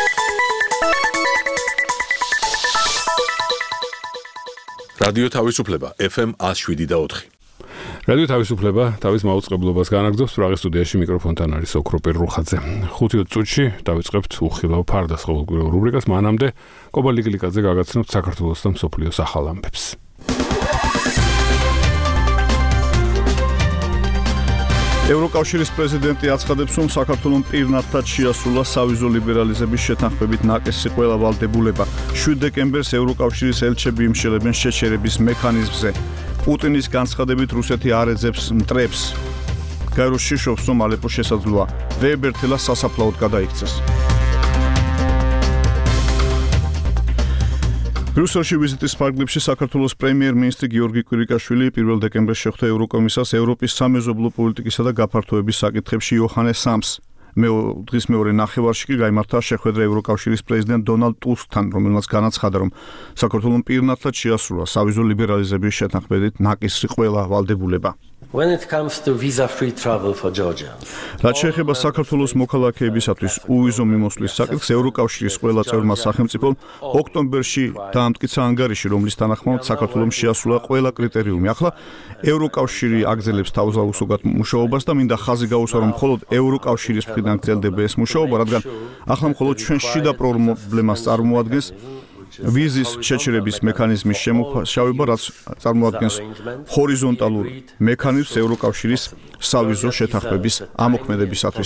რადიო თავისუფლება FM 107.4. რადიო თავისუფლება თავის მაუწყებლობას განაგრძობს პრაღის სტუდიაში მიკროფონთან არის ოქროპირ რუხაძე. 5 წუთში დავიწყებთ უხილავ ფარდას ყოველკვირეულ რუბრიკას. მანამდე კობა ლიგლიკაძე გაგაცნობთ საქართველოს და მსოფლიოს ახალ ამბებს. ევროკავშირის პრეზიდენტი აცხადებს, რომ საქართველოს პირნათლად შეასრულა სავიზო ლიბერალიზების შეთანხმებით ნაკისი ყველა ვალდებულება. 7 დეკემბერს ევროკავშირის ელჩები იმშელებენ შეჩერების მექანიზმზე. პუტინის განცხადებით რუსეთი არ ეძებს მტრებს. გაეროს შიშობს, რომ ალეპო შესაძლოა ვეებერთელა სასაფლაოდ გადაიქცეს. ბრიუსელში ვიზიტის ფარგლებში საქართველოს პრემიერ-მინისტრი გიორგი კვირიკაშვილი 1 დეკემბერს შეხვდა ევროკომისარს ევროპის სამეზობლო პოლიტიკისა და გაფართოების საკითხებში იოჰანეს სამს. დღის მეორე ნახევარში კი გაიმართა შეხვედრა ევროკავშირის პრეზიდენტ დონალდ ტუსკთან, რომელმაც განაცხადა, რომ საქართველოს პირნათლად შეასრულა სავიზო ლიბერალიზების შეთანხმებით ნაკისი ყველა ვალდებულება. When it comes to visa-free travel for Georgia. რაც შეეხება საქართველოს მოქალაქეებისათვის უვიზო მიმოსვლის საკითხს, ევროკავშირის ყველა წევრმა სახელმწიფომ ოქტომბერში დაამტკიცა ანგარიში, რომლის თანახმად საქართველოს შეასრულა ყველა კრიტერიუმი. ახლა ევროკავშირი აგრძელებს თავზაუსოგად მუშაობას და მინდა ხაზი გაუსვა, რომ მხოლოდ ევროკავშირის მხრიდან გრძელდება ეს მუშაობა, რადგან ახლა მხოლოდ ჩვენ შიდა პრობლემას წარმოადგენს ვიზის შეჩერების მექანიზმის შემუშავება, რაც წარმოადგენს ჰორიზონტალურ მექანიზმს ევროკავშირის სავიზო შეთანხმების ამოქმედებისათვის.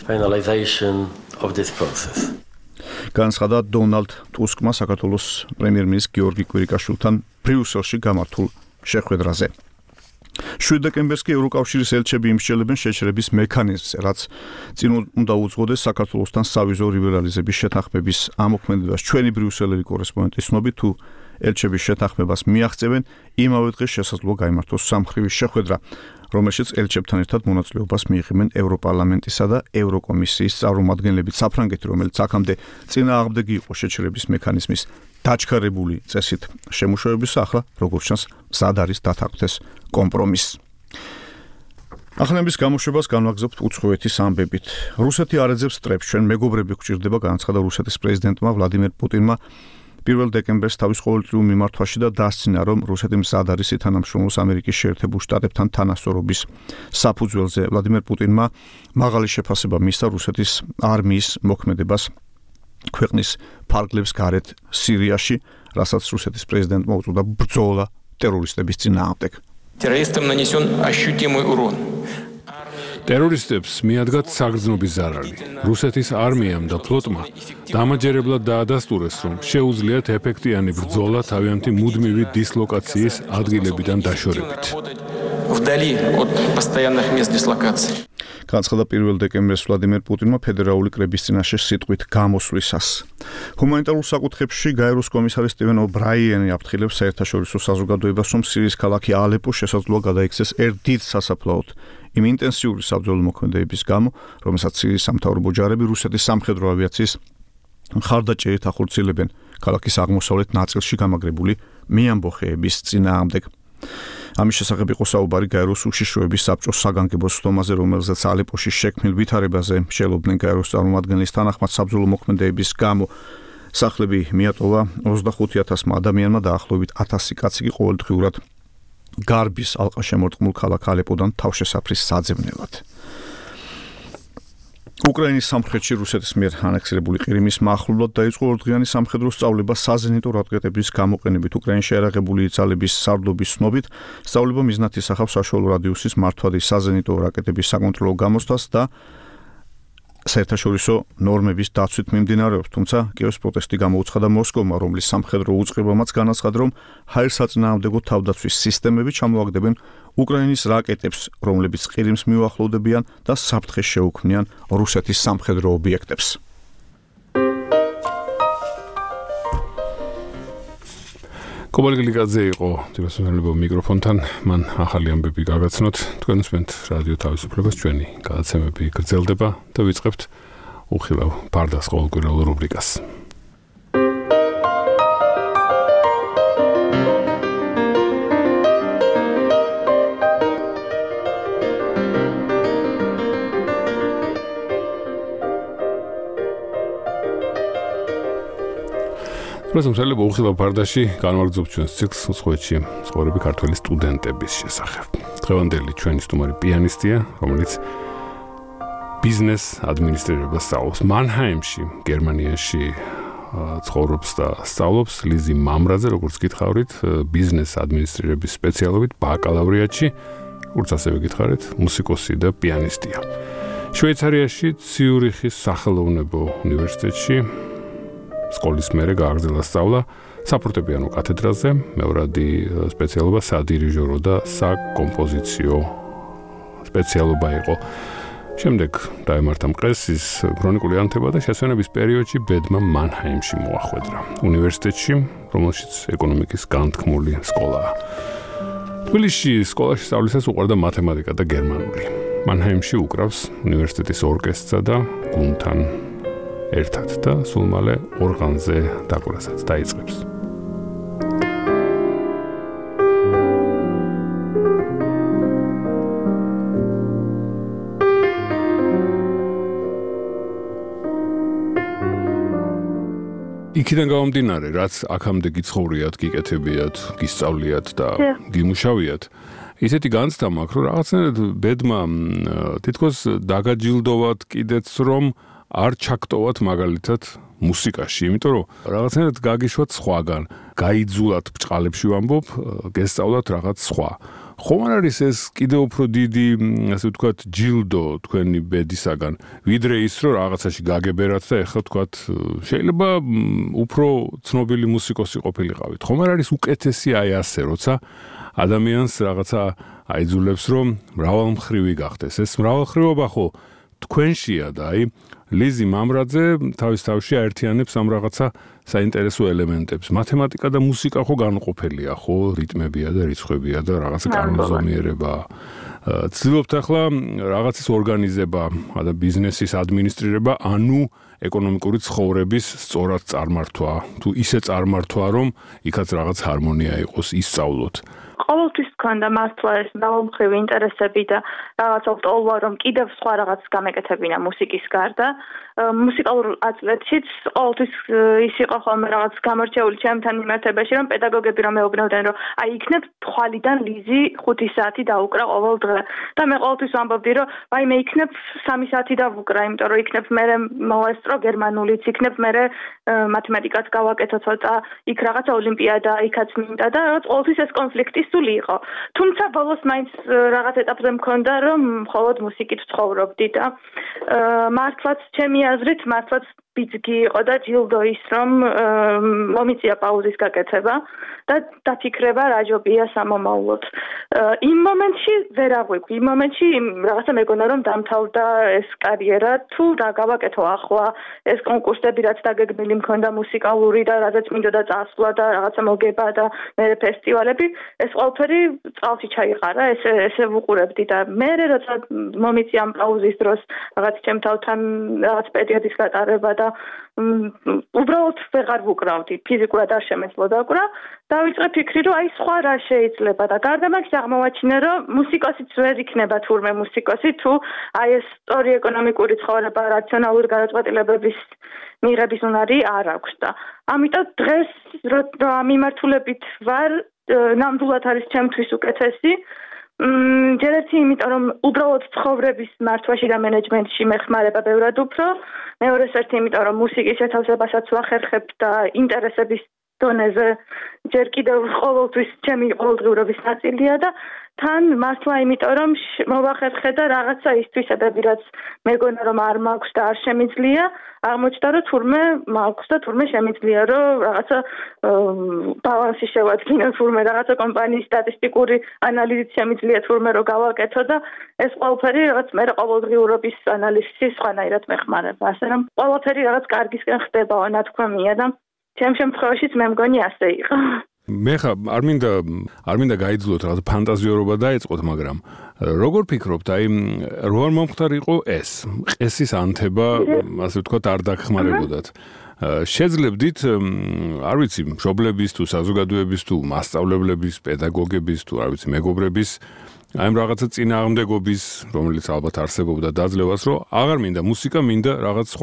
განაცხადა დონალდ ტუსკმა საქართველოს პრემიერ-მინისტრ გიორგი კვირიკაშვილთან ბრიუსელში გამართულ შეხვედრაზე. 7 დეკემბერს კი ევროკავშირის ელჩები იმსჯელებენ შეჩერების მექანიზმზე, რაც წინ უნდა უძღოდეს საქართველოსთან სავიზო ლიბერალიზების შეთანხმების ამოქმედებას. ჩვენი ბრიუსელელი კორესპონდენტის ცნობით, თუ ელჩების შეთანხმებას მიაღწევენ, იმავე დღეს შესაძლოა გაიმართოს სამხრივი შეხვედრა, რომელშიც ელჩებთან ერთად მონაწილეობას მიიღებენ ევროპარლამენტისა და ევროკომისიის წარმომადგენლები. საფრანგეთი, რომელიც აქამდე წინააღმდეგი იყო შეჩერების მექანიზმის დაჩქარებული წესით შემუშავებისა, ახლა როგორც ჩანს მზად არის დათანხმდეს კომპრომისს. ახალების გამოშვებას განვაგრძობთ უცხოეთის ამბებით. რუსეთი არ ეძებს მტრებს, ჩვენ მეგობრები გვჭირდება, განაცხადა რუსეთის პრეზიდენტმა ვლადიმერ პუტინმა 1 დეკემბერს თავის ყოველწლიურ მიმართვაში და დასცინა, რომ რუსეთი მზად არის ითანამშრომლოს ამერიკის შეერთებულ შტატებთან თანასწორობის საფუძველზე. ვლადიმერ პუტინმა მაღალი შეფასება მისცა რუსეთის არმიის მოქმედებას ქვეყნის ფარგლებს გარეთ სირიაში, რასაც რუსეთის პრეზიდენტმა უწოდა ბრძოლა ტერორისტების წინააღმდეგ. ტერორისტებს მიადგათ საგრძნობის ზარალი. რუსეთის არმიამ და ფლოტმა დამაჯერებლად დაადასტურეს, რომ შეუძლიათ ეფექტიანი ბრძოლა თავიანთი მუდმივი დისლოკაციის ადგილებიდან დაშორებით. განაცხადა 1 დეკემბერს ვლადიმერ პუტინმა ფედერალური კრების წინაშე სიტყვით გამოსვლისას. ჰუმანიტარულ საკითხებში გაეროს კომისარი სტივენ ობრაიანი აფრთხილებს საერთაშორისო საზოგადოებას, რომ სირიის ქალაქი ალეპო შესაძლოა გადაიქცეს ერთ დიდ სასაფლაოდ. იმ ინტენსიური საბრძოლო მოქმედებების გამო, რომელსაც სირიის სამთავრობო ჯარები რუსეთის სამხედრო ავიაციის მხარდაჭერით ახორციელებენ ქალაქის აღმოსავლეთ ნაწილში გამაგრებული მეამბოხეების წინააღმდეგ. ამის შესახებ იყო საუბარი გაეროს უშიშროების საბჭოს საგანგებო სხდომაზე, რომელზეც ალეპოში შექმნილ ვითარებაზე მსჯელობდნენ გაეროს წარმომადგენლის თანახმად საბრძოლო მოქმედებების გამო. სახლები მიატოვა 25,000 ადამიანმა და ახლობით 1000 კაცი კი ყოველდღიურად გარბის ალყაშემორტყმულ ქალაქ ალეპოდან თავშესაფრის საძებნელად. უკრაინის სამხრეთში რუსეთის მიერ ანექსირებული ყირიმის მახლობლად დაიწყო ორდღიანი სამხედრო სწავლება საზენიტო რაკეტების გამოყენებით. უკრაინაში აერაღებული ძალების სარდლობის ცნობით, სწავლება მიზნად ისახავს საშუალო რადიუსის მართვადი საზენიტო რაკეტების საკონტროლო გამოსვლას და საერთაშორისო ნორმების დაცვით მიმდინარეობს, თუმცა კიევს პროტესტი გამოუცხადა მოსკოვმა, რომლის სამხედრო უწყებამაც განაცხადა, რომ ჰაერსაწინააღმდეგო თავდაცვის სისტემები ჩამოაგდებენ უკრაინის რაკეტებს, რომლებიც ყირიმს მიუახლოვდებიან და საფრთხეს შეუქმნიან რუსეთის სამხედრო ობიექტებს. კობა ლიგლიკაძე იყო თვითმფრინავი მიკროფონთან, მან ახალი ამბები გაგაცნოთ. თქვენ უსმენთ რადიო თავისუფლებას, ჩვენი გადაცემები გრძელდება და ვიწყებთ უხილავ ფარდას ყოველკვირეულ რუბრიკას. პრესომსალე ბოხილო ფარდაში განვაგრძობ ჩვენს ციკლს უცხოეთში ცხოვრები ქართველი სტუდენტების შესახებ. დღევანდელი ჩვენი სტუმარი პიანისტია, რომელიც ბიზნეს ადმინისტრირებას სწავლობს მანჰაიმში, გერმანიაში ცხოვრობს და სწავლობს ლიზი მამრაძე, როგორც გითხარით, ბიზნეს ადმინისტრირების სპეციალობით ბაკალავრიატში, როგორც ასევე გითხარით, მუსიკოსი და პიანისტია. შვეიცარიაში ციურიხის სახელოვნებო უნივერსიტეტში სკოლის მერე გააგრძელა სწავლა საფორტეპიანო კათედრაზე, მეორადი სპეციალობა სადირიჟორო და საკომპოზიციო სპეციალობა იყო. შემდეგ დაემართა მყესის ქრონიკული ანთება და შესვენების პერიოდში ბედმა მანჰაიმში მოახვედრა. უნივერსიტეტში, რომელშიც ეკონომიკის განთქმული სკოლაა. თბილისში სკოლაში სწავლისას უყვარდა მათემატიკა და გერმანული. მანჰაიმში უკრავს უნივერსიტეტის ორკესტრსა და გუნდთან ერთად და სულ მალე ორღანზე დაკვრასაც დაიწყებს. იქიდან გამომდინარე, რაც აქამდე გიცხოვრიათ, გიკეთებიათ, გისწავლიათ და გიმუშავიათ, ისეთი განცდა მაქვს, რომ რაღაცნაირად ბედმა თითქოს დაგაჯილდოვათ კიდეც, რომ არ ჩაგტოვათ მაგალითად მუსიკაში, იმიტომ რომ რაღაცნაირად გაგიშვათ სხვაგან, გაიძულათ ბჭყალებში ვამბობ, გესწავლათ რაღაც სხვა. ხომ არ არის ეს კიდევ უფრო დიდი, ასე ვთქვათ, ჯილდო თქვენი ბედისაგან, ვიდრე ის, რომ რაღაცაში გაგებერათ და ეხლა ვთქვათ, შეიძლება უფრო ცნობილი მუსიკოსი ყოფილიყავით. ხომ არ არის უკეთესი აი ასე, როცა ადამიანს რაღაცა აიძულებს, რომ მრავალმხრივი გახდეს. ეს მრავალმხრივობა ხო თქვენშია და აი ლიზი მამრაძე თავის თავში აერთიანებს ამ რაღაცა საინტერესო ელემენტებს. მათემატიკა და მუსიკა ხო განუყოფელია, ხო, რიტმებია და რიცხვებია და რაღაცა კანონზომიერება. ცდილობთ ახლა რაღაცის ორგანიზება და ბიზნესის ადმინისტრირება, ანუ ეკონომიკური ცხოვრების სწორად წარმართვა, თუ ისე წარმართვა, რომ იქაც რაღაც ჰარმონია იყოს, ისწავლოთ. ყოველთვის გქონდა მართლა ეს მრავალმხრივი ინტერესები და რაღაცა ვტოლვა, რომ კიდევ სხვა რაღაც გამეკეთებინა მუსიკის გარდა. მუსიკალურ აწლეთშიც ყოველთვის ის იყო ხოლმე რაღაც გამორჩეული ჩემთან მიმართებაში, რომ პედაგოგები რომ მეუბნებდნენ, რომ აი იქნებ თვალიდან ლიზი 5 საათი დაუკრა ყოველ დღე. და მე ყოველთვის ვამბობდი, რომ აი მე იქნებ 3 საათი დავუკრა, იმიტომ რომ იქნებ მე მოვესწრო გერმანულიც, იქნებ მე მათემატიკაც გავაკეთო ცოტა, იქ რაღაცა ოლიმპიადა, იქაც მინდა და რაღაც ყოველთვის ეს კონფლიქტი სული იყო. თუმცა ბოლოს მაინც რაღაც ეტაპზე მქონდა, რომ მხოლოდ მუსიკით ვცხოვრობდი და მართლაც ჩემი აზრით მართლაც ბიძგი იყო და ჯილდო ის, რომ მომიწია პაუზის გაკეთება და დაფიქრება რა ჯობია სამომავლოდ. იმ მომენტში ვერ აღვიქვი, იმ მომენტში რაღაცა მეგონა რომ დამთავრდა ეს კარიერა, თუ რა გავაკეთო ახლა, ეს კონკურსები რაც დაგეგმილი მქონდა მუსიკალური და რაზეც მინდოდა წასვლა და რაღაცა მოგება და მე ფესტივალები, ეს ყველაფერი წყალში ჩაიყარა, ესე ვუყურებდი და მე როცა მომიწია ამ პაუზის დროს რაღაც ჩემ თავთან რაღაც პერიოდის გატარება და უბრალოდ ვეღარ ვუკრავდი, ფიზიკურად არ შემეძლო დაკვრა, დავიწყე ფიქრი, რომ აი სხვა რა შეიძლება და გარდა მაგის აღმოვაჩინე, რომ მუსიკოსიც ვერ იქნება თურმე მუსიკოსი, თუ აი ეს სწორი ეკონომიკური ცხოვრება, რაციონალური გადაწყვეტილებების მიღების უნარი არ აქვს და ამიტომ დღეს რა მიმართულებით ვარ, ნამდვილად არის ჩემთვის უკეთესი. ჯერ ერთი იმიტომ, რომ უბრალოდ ცხოვრების მართვაში და მენეჯმენტში მეხმარება ბევრად უფრო, მეორეს ერთი იმიტომ, რომ მუსიკის შეთავსებასაც ვახერხებ და ინტერესების დონეზე ჯერ კიდევ ყოველთვის ჩემი ყოველდღიურობის ნაწილია და თან მართლა იმიტომ, რომ მოვახერხე და რაღაცა ის თვისებები, რაც მეგონა რომ არ მაქვს და არ შემიძლია, აღმოჩნდა, რომ თურმე მაქვს და თურმე შემიძლია, რომ რაღაცა ბალანსი შევადგინო, თურმე რაღაცა კომპანიის სტატისტიკური ანალიზით შემიძლია თურმე რომ გავაკეთო და ეს ყველაფერი რაღაც მე ყოველდღიურობის ანალიზის სხვანაირად მეხმარება. ასე რომ ყველაფერი რაღაც კარგისკენ ხდებაო ნათქვამია და ჩემ შემთხვევაშიც მე მგონი ასე იყო. მე ხა არ მინდა გაიძულოთ რაღაც ფანტაზიორობა დაეწყოთ, მაგრამ როგორ ფიქრობთ, აი რო არ მომხდარიყო ეს ყესის ანთება, ასე ვთქვათ, არ დაგხმარებოდათ. შეძლებდით, არ ვიცი, მშობლების თუ საზოგადოების თუ მასწავლებლების, პედაგოგების თუ არ ვიცი, მეგობრების აი რაღაცა წინააღმდეგობის, რომელიც ალბათ არსებობდა დაძლევას, რომ აღარ მინდა მუსიკა, მინდა რაღაც სხვა.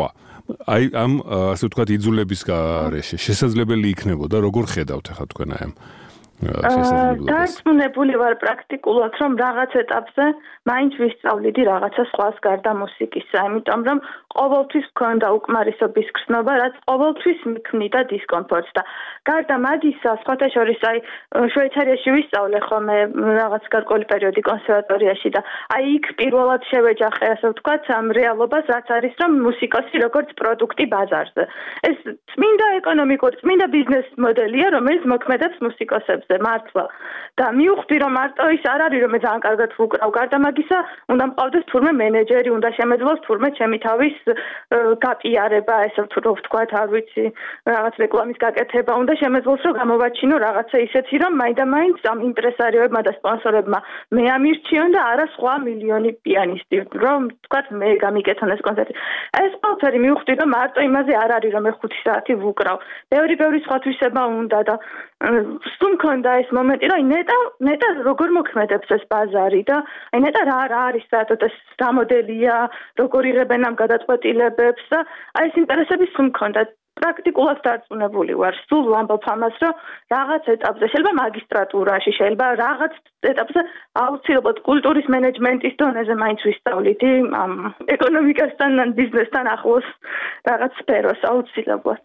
აი ამ ასე ვთქვათ იძულების გარეშე შესაძლებელი იქნებოდა როგორ ხედავთ ახლა თქვენ აი ამ დარწმუნებული ვარ პრაქტიკულად რომ რაღაც ეტაპზე მაინც ვისწავლიდი რაღაცა სხვას გარდა მუსიკისა, იმიტომ რომ ყოველთვის მქონდა უკმარისობის გრძნობა, რაც ყოველთვის მიქმნიდა დისკომფორტს და გარდა მაგისა, სხვათა შორის აი შვეიცარიაში ვისწავლე ხოლმე რაღაც გარკვეული პერიოდი კონსერვატორიაში და აი იქ პირველად შევეჯახე ასე ვთქვათ ამ რეალობას, რაც არის რომ მუსიკოსი როგორც პროდუქტი ბაზარზე. ეს წმინდა ეკონომიკური, წმინდა ბიზნეს მოდელია, რომელიც მოქმედებს მუსიკოსებს მართლა და მივხვდი რომ მარტო ის არ არის რომ მე ძალიან კარგად ვუკრავ გარდა მაგისა უნდა მყავდეს თურმე მენეჯერი უნდა შემეძლოს თურმე ჩემი თავის გაპიარება ესე ვთქვათ არ ვიცი რაღაც რეკლამის გაკეთება უნდა შემეძლოს რომ გამოვაჩინო რაღაცა ისეთი რომ მაინდა-მაინც ამ იმპრესარიოებმა და სპონსორებმა მე ამირჩიონ და არა სხვა მილიონი პიანისტი რომ ვთქვათ მე გამიკეთონ ეს კონცერტი ეს ყველაფერი მივხვდი რომ მარტო იმაზე არ არის რომ მე 5 საათი ვუკრავ ბევრი სხვა თვისება უნდა და სულ მქონდა ეს მომენტი, რომ ნეტა როგორ მოქმედებს ეს ბაზარი და აი ნეტა რა არის საერთოდ ეს გამოდელია, როგორ იღებენ ამ გადაწყვეტილებებს და აი ეს ინტერესები სულ მქონდა. პრაქტიკულად დარწმუნებული ვარ, სულ ვამბობ ამას, რომ რაღაც ეტაპზე, შეიძლება მაგისტრატურაში, შეიძლება რაღაც ეტაპზე აუცილებლად კულტურის მენეჯმენტის დონეზე მაინც ვისწავლიდი ამ ეკონომიკასთან, ბიზნესთან ახლოს რაღაც სფეროს აუცილებლად.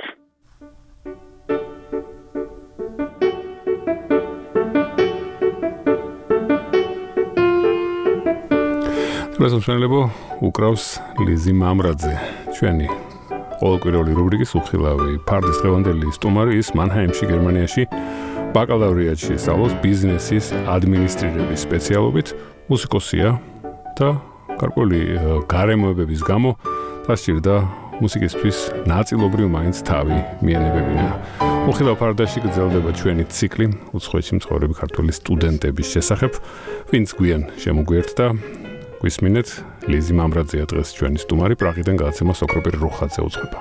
გასამშენებო უკრავს ლიზი მამრაძე ჩვენი ყოველკვირეული რუბრიკის უხილავი ფარდის დღევანდელი სტუმარი ის მანჰაიმში გერმანიაში ბაკალავრიატში სწავლობს ბიზნესის ადმინისტრირების სპეციალობით მუსიკოსია და გარკვეული გარემოებების გამო დასჭირდა მუსიკისთვის ნაწილობრივ მაინც თავი მიენებებინა უხილავ ფარდაში გრძელდება ჩვენი ციკლი უცხოეთში მცხოვრები ქართველი სტუდენტების შესახებ ვინც გვიან შემოგვიერთდა გვისმინეთ ლიზი მამრაძეა დღეს ჩვენი სტუმარი პრაღიდან გადაცემა სოკროპირი რუხაძე უძღვება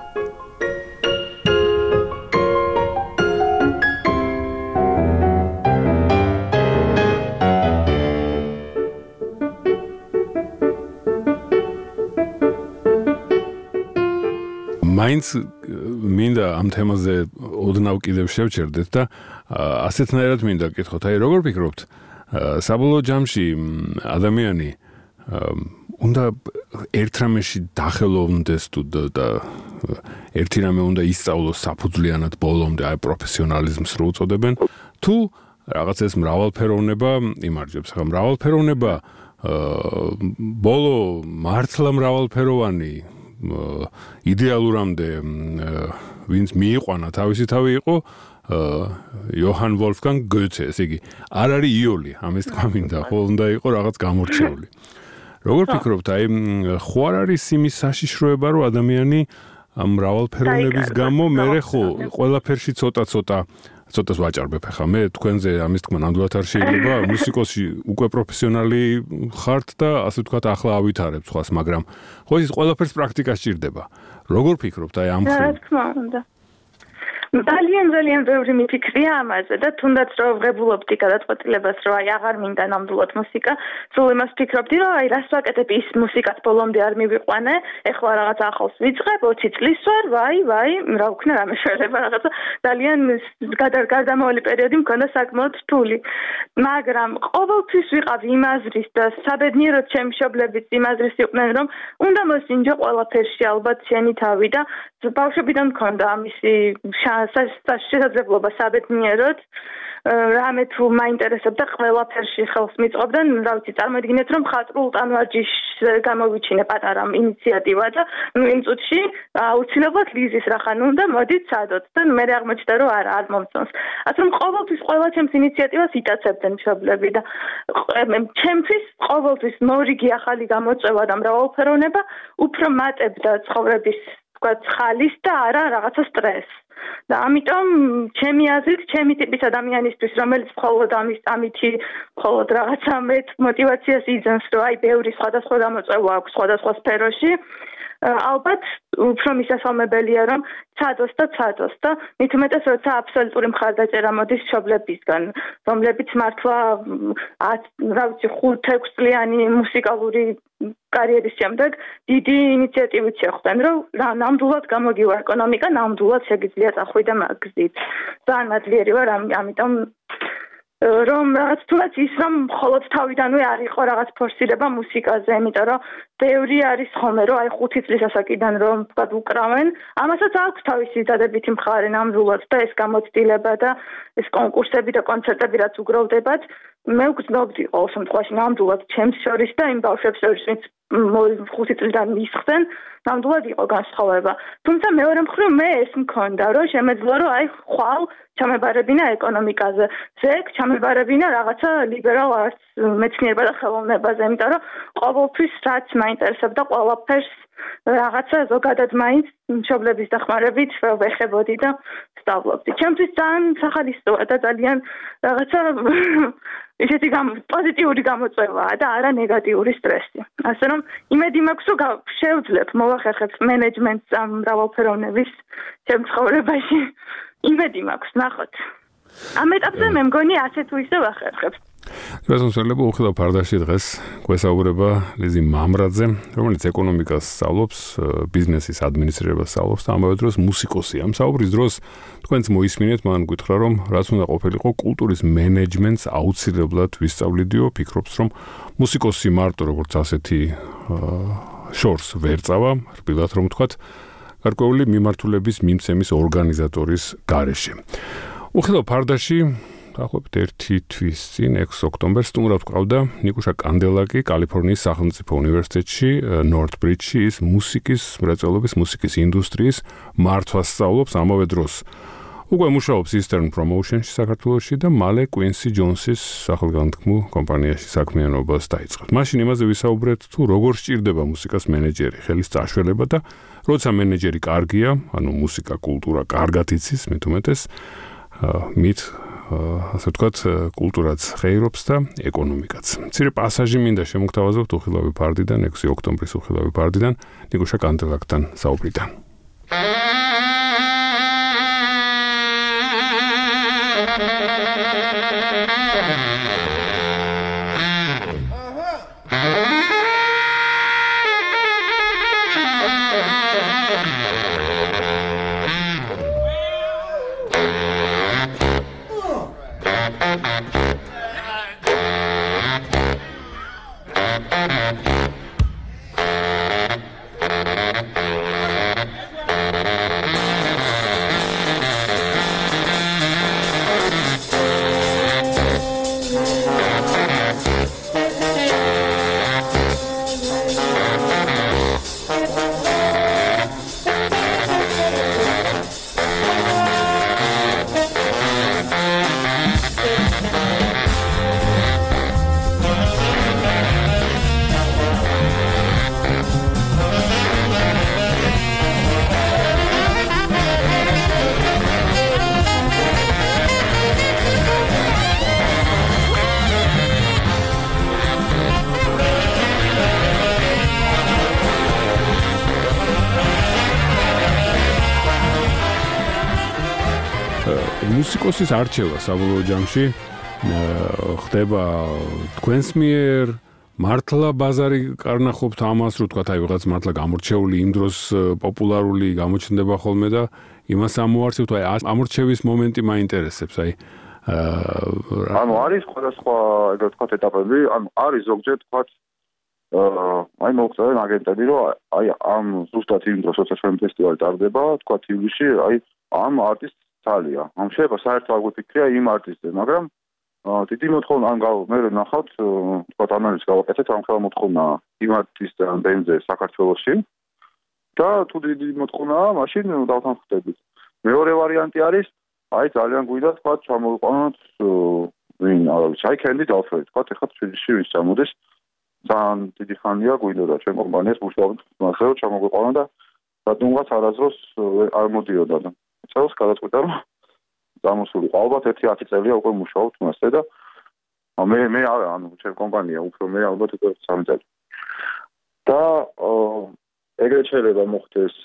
მაინც მინდა ამ თემაზე ოდნავ კიდევ შევჩერდეთ და ასეთნაირად მინდა გკითხოთ აი როგორ ფიქრობთ საბოლოო ჯამში ადამიანი უნდა ერთ რამეში დახელოვნდეს თუ და ერთი რამე უნდა ისწავლოს საფუძვლიანად ბოლომდე აი პროფესიონალიზმს რო უწოდებენ თუ რაღაც ეს მრავალფეროვნება იმარჯვებს ახლა მრავალფეროვნება ბოლო მართლა მრავალფეროვანი იდეალურამდე ვინც მიიყვანა თავისი თავი იყო იოჰან ვოლფგანგ გოეთე ესე იგი არ არის იოლი ამის თქვა მინდა ხო უნდა იყო რაღაც გამორჩეული როგორ ფიქრობთ აი ხო არ არის იმის საშიშროება რომ ადამიანი ამ მრავალფეროვნების გამო მე ხო ყველაფერში ცოტას ვაჭარბებ ახლა მე თქვენზე ამის თქმა ნამდვილად არ შეიძლება მუსიკოსი უკვე პროფესიონალი ხართ და ასე ვთქვათ ახლა ავითარებ სხვას მაგრამ ხო ის ყველაფერს პრაქტიკა სჭირდება როგორ ფიქრობთ აი ამ რა თქმა უნდა ძალიან ბევრი მიფიქრია ამაზე და თუნდაც რომ ვღებულობდი გადაწყვეტილებას რომ აი აღარ მინდა ნამდვილად მუსიკა სულ იმას ფიქრობდი რომ აი რას ვაკეთებ ის მუსიკაც ბოლომდე არ მივიყვანე ეხლა რაღაც ახალს ვიწყებ 20 წლის ვარ ვაი რა ვქნა რამე შეიძლება რაღაცა ძალიან გარდამავალი პერიოდი მქონდა საკმაოდ რთული მაგრამ ყოველთვის ვიყავ იმ აზრის და საბედნიეროდ ჩემი მშობლებიც იმ აზრის იყვნენ რომ უნდა მოსინჯო ყველაფერში ალბათ შენი თავი და ბავშვობიდან მქონდა ამისი შესაძლებლობა საბედნიეროდ რამე თუ მაინტერესებდა ყველაფერში ხელს მიწვავდნენ რა ვიცი წარმოიდგინეთ რომ ხატრულ ტანვარჯიშს გამოვიჩინე პატარა ინიციატივა და იმ წუთში აუცილებლად ლიზის რახან უნდა მოდით სადოთ და მე აღმოჩნდა რომ არ მომწონს ასე რომ ყოველთვის ყველა ჩემს ინიციატივას იტაცებდნენ მშობლები და ჩემთვის ყოველთვის მორიგი ახალი გამოწვევა და მრავალფეროვნება უფრო მატებდა ცხოვრების ვთქვათ ხალის და არა რაღაცა სტრესს და ამიტომ ჩემი აზრით ჩემი ტიპის ადამიანისთვის რომელიც მხოლოდ ამითი მხოლოდ რაღაცა მეტ მოტივაციას იძენს რომ აი ბევრი სხვადასხვა გამოწვევა აქვს სხვადასხვა სფეროში ალბათ უფრო მისასალმებელია რომ ცადოს და მით უმეტეს როცა აბსოლუტური მხარდაჭერა მოდის მშობლებისგან, რომლებიც მართლა 5-6 წლიანი მუსიკალური კარიერის შემდეგ დიდი ინიციატივით შეხვდნენ, რომ ნამდვილად გამოგივა ეკონომიკა, ნამდვილად შეგიძლია წახვიდე მაგ გზით. ძალიან მადლიერი ვარ ამიტომ რომ რაღაც თუნდაც ის რომ მხოლოდ თავიდანვე არ იყო რაღაც ფორსირება მუსიკაზე, იმიტომ რომ ბევრი არის ხოლმე რომ აი 5 წლის ასაკიდან რომ თქვა უკრავენ, ამასაც აქვს თავისი დადებითი მხარე ნამდვილად და ეს გამოცდილება და ეს კონკურსები და კონცერტები რაც უგროვდებათ, მე ვგრძნობდი ყოველ შემთხვევაში ნამდვილად ჩემს შორის და იმ ბავშვებს შორის, ვინც 5 წლიდან მისხდნენ, ნამდვილად იყო განსხვავება. თუმცა მეორე მხრივ მე ეს მქონდა, რომ შემეძლო რომ აი ხვალ ჩამებარებინა ეკონომიკაზე, ზეგ ჩამებარებინა რაღაცა ლიბერალ არტს, მეცნიერება და ხელოვნებაზე, იმიტომ რომ ყოველთვის რაც მაინტერესებდა ყველაფერს რაღაცა ზოგადად მაინც მშობლების დახმარებით ვეხებოდი და ვსწავლობდი. ჩემთვის ძალიან სახალისოა და ძალიან რაღაცა ისეთი პოზიტიური გამოწვევაა და არა ნეგატიური სტრესი. ასე რომ იმედი მაქვს რომ შევძლებ მოვახერხებ მენეჯმენტს ამ მრავალფეროვნების ჩემ ცხოვრებაში. იმედი მაქვს, ნახოთ. ამ ეტაპზე მე მგონი ასე თუ ისე ვახერხებ. გასასვლელებ უხილავ ფარდაში დღეს გვესაუბრება ლიზი მამრაძე, რომელიც ეკონომიკას სწავლობს, ბიზნესის ადმინისტრირებას სწავლობს და ამავე დროს მუსიკოსია. ამ საუბრის დროს თქვენც მოისმინეთ, მან გითხრა, რომ რაც უნდა ყოფილიყო კულტურის მენეჯმენტს აუცილებლად ვისწავლიდიო, ფიქრობს, რომ მუსიკოსი მარტო როგორც ასეთი შორს ვერ წავა, რბილად რომ ვთქვათ, გარკვეული მიმართულების მიმცემის ორგანიზატორის გარეშე. უხილავ ფარდაში დაახლოებით 1 თვის წინ 6 ოქტომბერს სტუმრად ვყავდა ნიკუშა კანდელაკი კალიფორნიის სახელმწიფო უნივერსიტეტში ნორთბრიჯში ის მუსიკის მრეწველობის მუსიკის ინდუსტრიის მართვას სწავლობს ამავე დროს უკვე მუშაობს Eastern Promotion-ში საქართველოში და მალე Quincy Jones-ის სახელგანთქმულ კომპანიაში საქმიანობას დაიწყებს. მაშინ იმაზე ვისაუბრეთ თუ როგორ სჭირდება მუსიკას მენეჯერი, ხელის წაშველება და როცა მენეჯერი კარგია, ანუ მუსიკა კულტურა კარგად იცის, მით უმეტეს მით ასე ვთქვათ, კულტურაც ხეირობს და ეკონომიკაც. მცირე პასაჟი მინდა შემოგთავაზოთ უხილავი ფარდიდან, 6 ოქტომბრის უხილავი ფარდიდან, ნიკუშა კანდელაკთან საუბრიდან. მუსიკოსის არჩევა საბოლოო ჯამში ხდება თქვენს მიერ მართლა ბაზარი კარნახობთ ამას, რომ თქვა აი ვიღაც მართლა გამორჩეული იმ დროს პოპულარული გამოჩნდება ხოლმე და იმას ამოარჩევთ, აი ამორჩევის მომენტი მაინტერესებს, აი ანუ არის სხვადასხვა ეგრეთ ვთქვათ ეტაპები, ანუ არის ზოგჯერ ვთქვათ აი მოგწევენ აგენტები, რომ აი ამ ზუსტად იმ დროს, როცა ჩვენ ფესტივალი ტარდება, ვთქვათ ივლისში, აი ამ არტისტს თალია. ამ შეიძლება საერთოდ არ გვიფიქრია იმ არტისტზე, მაგრამ დიდი მოთხოვნა ან მე ნახავთ, თქვათ ანალიზს გავაკეთეთ, ამ ხელა მოთხოვნა იმ არტისტზე ან ბენდზე საქართველოში და თუ დიდი მოთხოვნაა, მაშინ დავთანხმდებით. მეორე ვარიანტი არის, აი ძალიან გვიდა თქვათ ჩამოვიყვანოთ ვინ არ ვიცი, აი კენდი დავფრეთ, თქვათ ეხლა თბილისში ვის ჩამოდის, ძალიან დიდი ხანია გვიდოდა ჩვენ კომპანიას მუშაობთ, მასე რომ ჩამოვიყვანა და რატომღაც არასდროს არ მოდიოდა და წელს გადაწყვიტა რომ დამოსულიყო. ალბათ 1-10 წელია უკვე მუშაობთ მასზე და მე არა, ანუ ჩემ კომპანია უფრო მე ალბათ უკვე 3 წელი. და ეგრეთ შეიძლება მოხდეს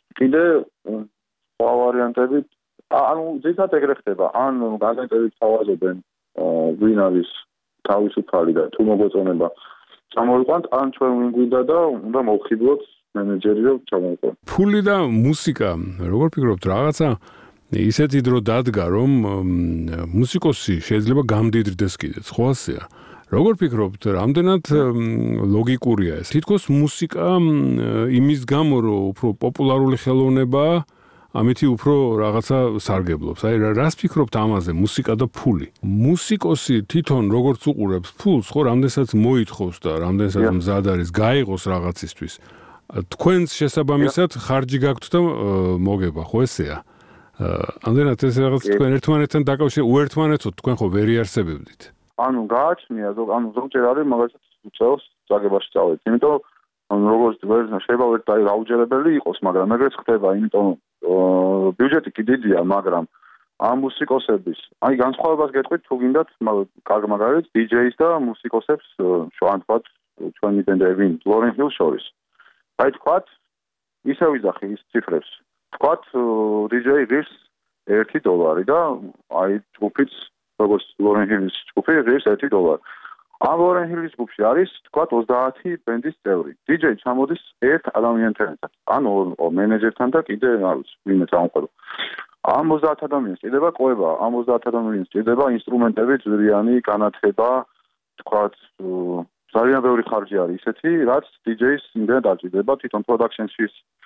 კიდე სხვა ვარიანტები ანუ ძირითადად ეგრე ხდება ან აგენტები თავაზობენ ვინ არის თავისუფალი და თუ მოგვეწონება წამოვიყვანთ ან ჩვენ ვინ გვინდა და უნდა მოვხიბლოთ მენეჯერი რომ ჩამოვიყვანოთ ფული და მუსიკა როგორ ფიქრობთ რაღაცა ისეთი დრო დადგა რომ მუსიკოსი შეიძლება გამდიდრდეს კიდეც ხო ასეა როგორ ფიქრობთ რამდენად ლოგიკურია ეს თითქოს მუსიკა იმის გამო რომ უფრო პოპულარული ხელოვნებაა ამითი უფრო რაღაცა სარგებლობს. აი რას ფიქრობთ ამაზე მუსიკა და ფული? მუსიკოსი თვითონ როგორც უყურებს ფულს, ხო, რამდენსაც მოითხოვს და რამდენსაც მზად არის გაიღოს რაღაცისთვის. თქვენს შესაბამისად ხარჯი გაქვთ და მოგება, ხო ესეა? ამდენად ეს რაღაც თქვენ ერთმანეთთან უერთმანეთოდ თქვენ ხო ვერ იარსებებდით? ანუ გააჩნია ზოგჯერ არის მაგალითად უწევს წაგებაში წავედით. იმიტომ როგორც ვერ შეიძლება ვერ დაუჯერებელი იყოს, მაგრამ ეგრეც ხდება, იმიტომ ბიუჯეტი კი დიდია, მაგრამ ამ მუსიკოსების, აი განსხვავებას გეტყვით თუ გინდათ, კარგი მაგალითად DJ-ს და მუსიკოსებს შევანთქვათ ჩვენი ბენდები ლორენ ჰილს შორის. აი თქვათ, ისე ვიზახი ის ციფრებს. თქვათ DJ ღირს $1 და აი ჯგუფიც როგორც ლორენ ჰილის ჯგუფი ღირს $1. ამ ლორენ ჰილის ჯგუფში არის თქვათ 30 ბენდის წევრი. DJ ჩამოდის ერთ ადამიანთან, ანუ მენეჯერთან და კიდე არის ვინმე წამოყვება. ამ 30 ადამიანს ჭირდება ყובה, ამ 30 ადამიანს ჭირდება ინსტრუმენტები, ძვირიანი, განათება, თქვათ ძალიან ბევრი ხარჯი არის ისეთი, რაც DJ-ს იმდენად არჭირდება თვითონ production-ში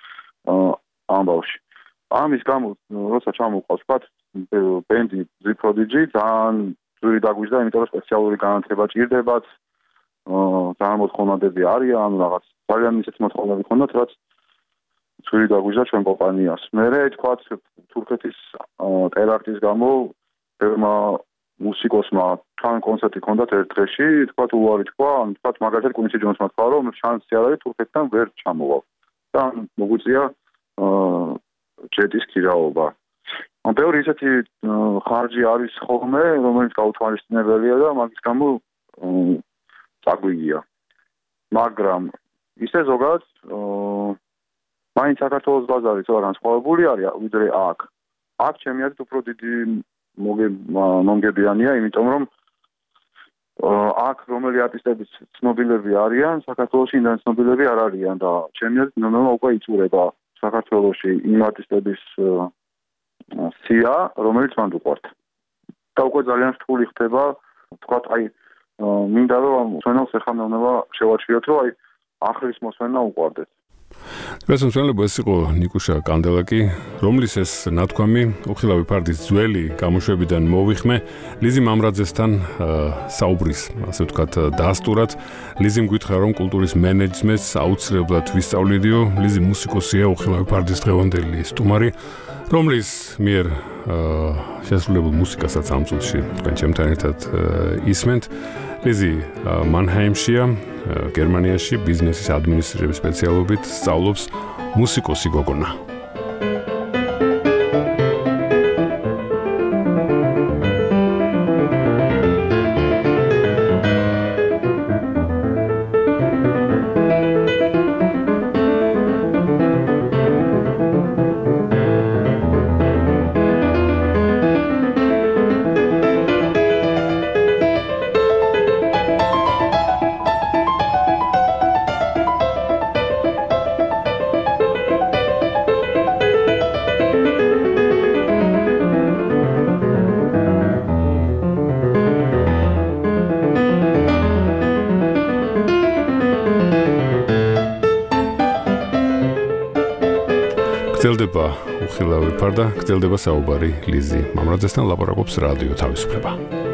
ამბავში. ამის გამო როცა ჩამოყავს თქვათ ბენდი The Prodigy ძალიან ძვირი დაგვიждდა, იმიტომ რომ სპეციალური განათება ჭირდებათ. ძალიან მოთხოვნადები არიან, ანუ რაღაც ძალიან ისეთი მოთხოვნები ქონდათ, რაც ძვირი დაგვიждდა ჩვენ კომპანიას. მერე თქვათ თურქეთის ტერაქტის გამო ფერმა მუსიკოსმა თან კონცერტი ქონდათ ერთ დღეში, თქვათ უარი თქვა, ან თქვათ მაგალითად კუნისი ჯონსმა თქვა, რომ შანსი არ არის თურქეთთან ვერ ჩამოვალ. და მოგვიწია ჯეტის ქირაობა. ბევრი ისეთი ხარჯი არის ხოლმე, რომელიც გაუთვალისწინებელია და მაგის გამო წაგვიგია. მაგრამ ისე ზოგადად მაინც საქართველოს ბაზარი ცოტა განსხვავებული არის ვიდრე აქ. აქ ჩემი აზრით უფრო დიდი მომგებიანია, იმიტომ რომ აქ რომელი არტისტები ცნობილები არიან, საქართველოში იმდან ცნობილები არ არიან და ჩემი აზრით ნორმალურად უკვე იწურება საქართველოში იმ არტისტების სია, რომელიც მანდ უყვართ. და უკვე ძალიან რთული ხდება, თქვათ, აი, მინდა რომ ჩვენს ეხანოვნება შევაჩვიოთ, რომ აი, ახლის მოსვენა უყვარდეთ. Მესამსვლელობა ეს იყო ნიკუშა კანდელაკი, რომლის ეს ნათქვამი უხილავი ფარდის ძველი გამოშვებიდან მოვიხმე ლიზი მამრაძესთან საუბრის, ასე ვთქვათ, დაასტურად. ლიზიმ გითხრა, რომ კულტურის მენეჯმენტს აუცილებლად ვისწავლიდიო. ლიზი მუსიკოსია, უხილავი ფარდის დღევანდელი სტუმარი, რომლის მიერ შესრულებულ მუსიკასაც ამ წუთში თქვენ ჩემთან ერთად ისმენთ. ლიზი მანჰაიმშია, გერმანიაში ბიზნესის ადმინისტრირების სპეციალობით სწავლობს მუსიკოსი გოგონა. გრძელდება უხილავი ფარდა, გრძელდება საუბარი ლიზი მამრაძესთან, ლაპარაკობს რადიო თავისუფლება.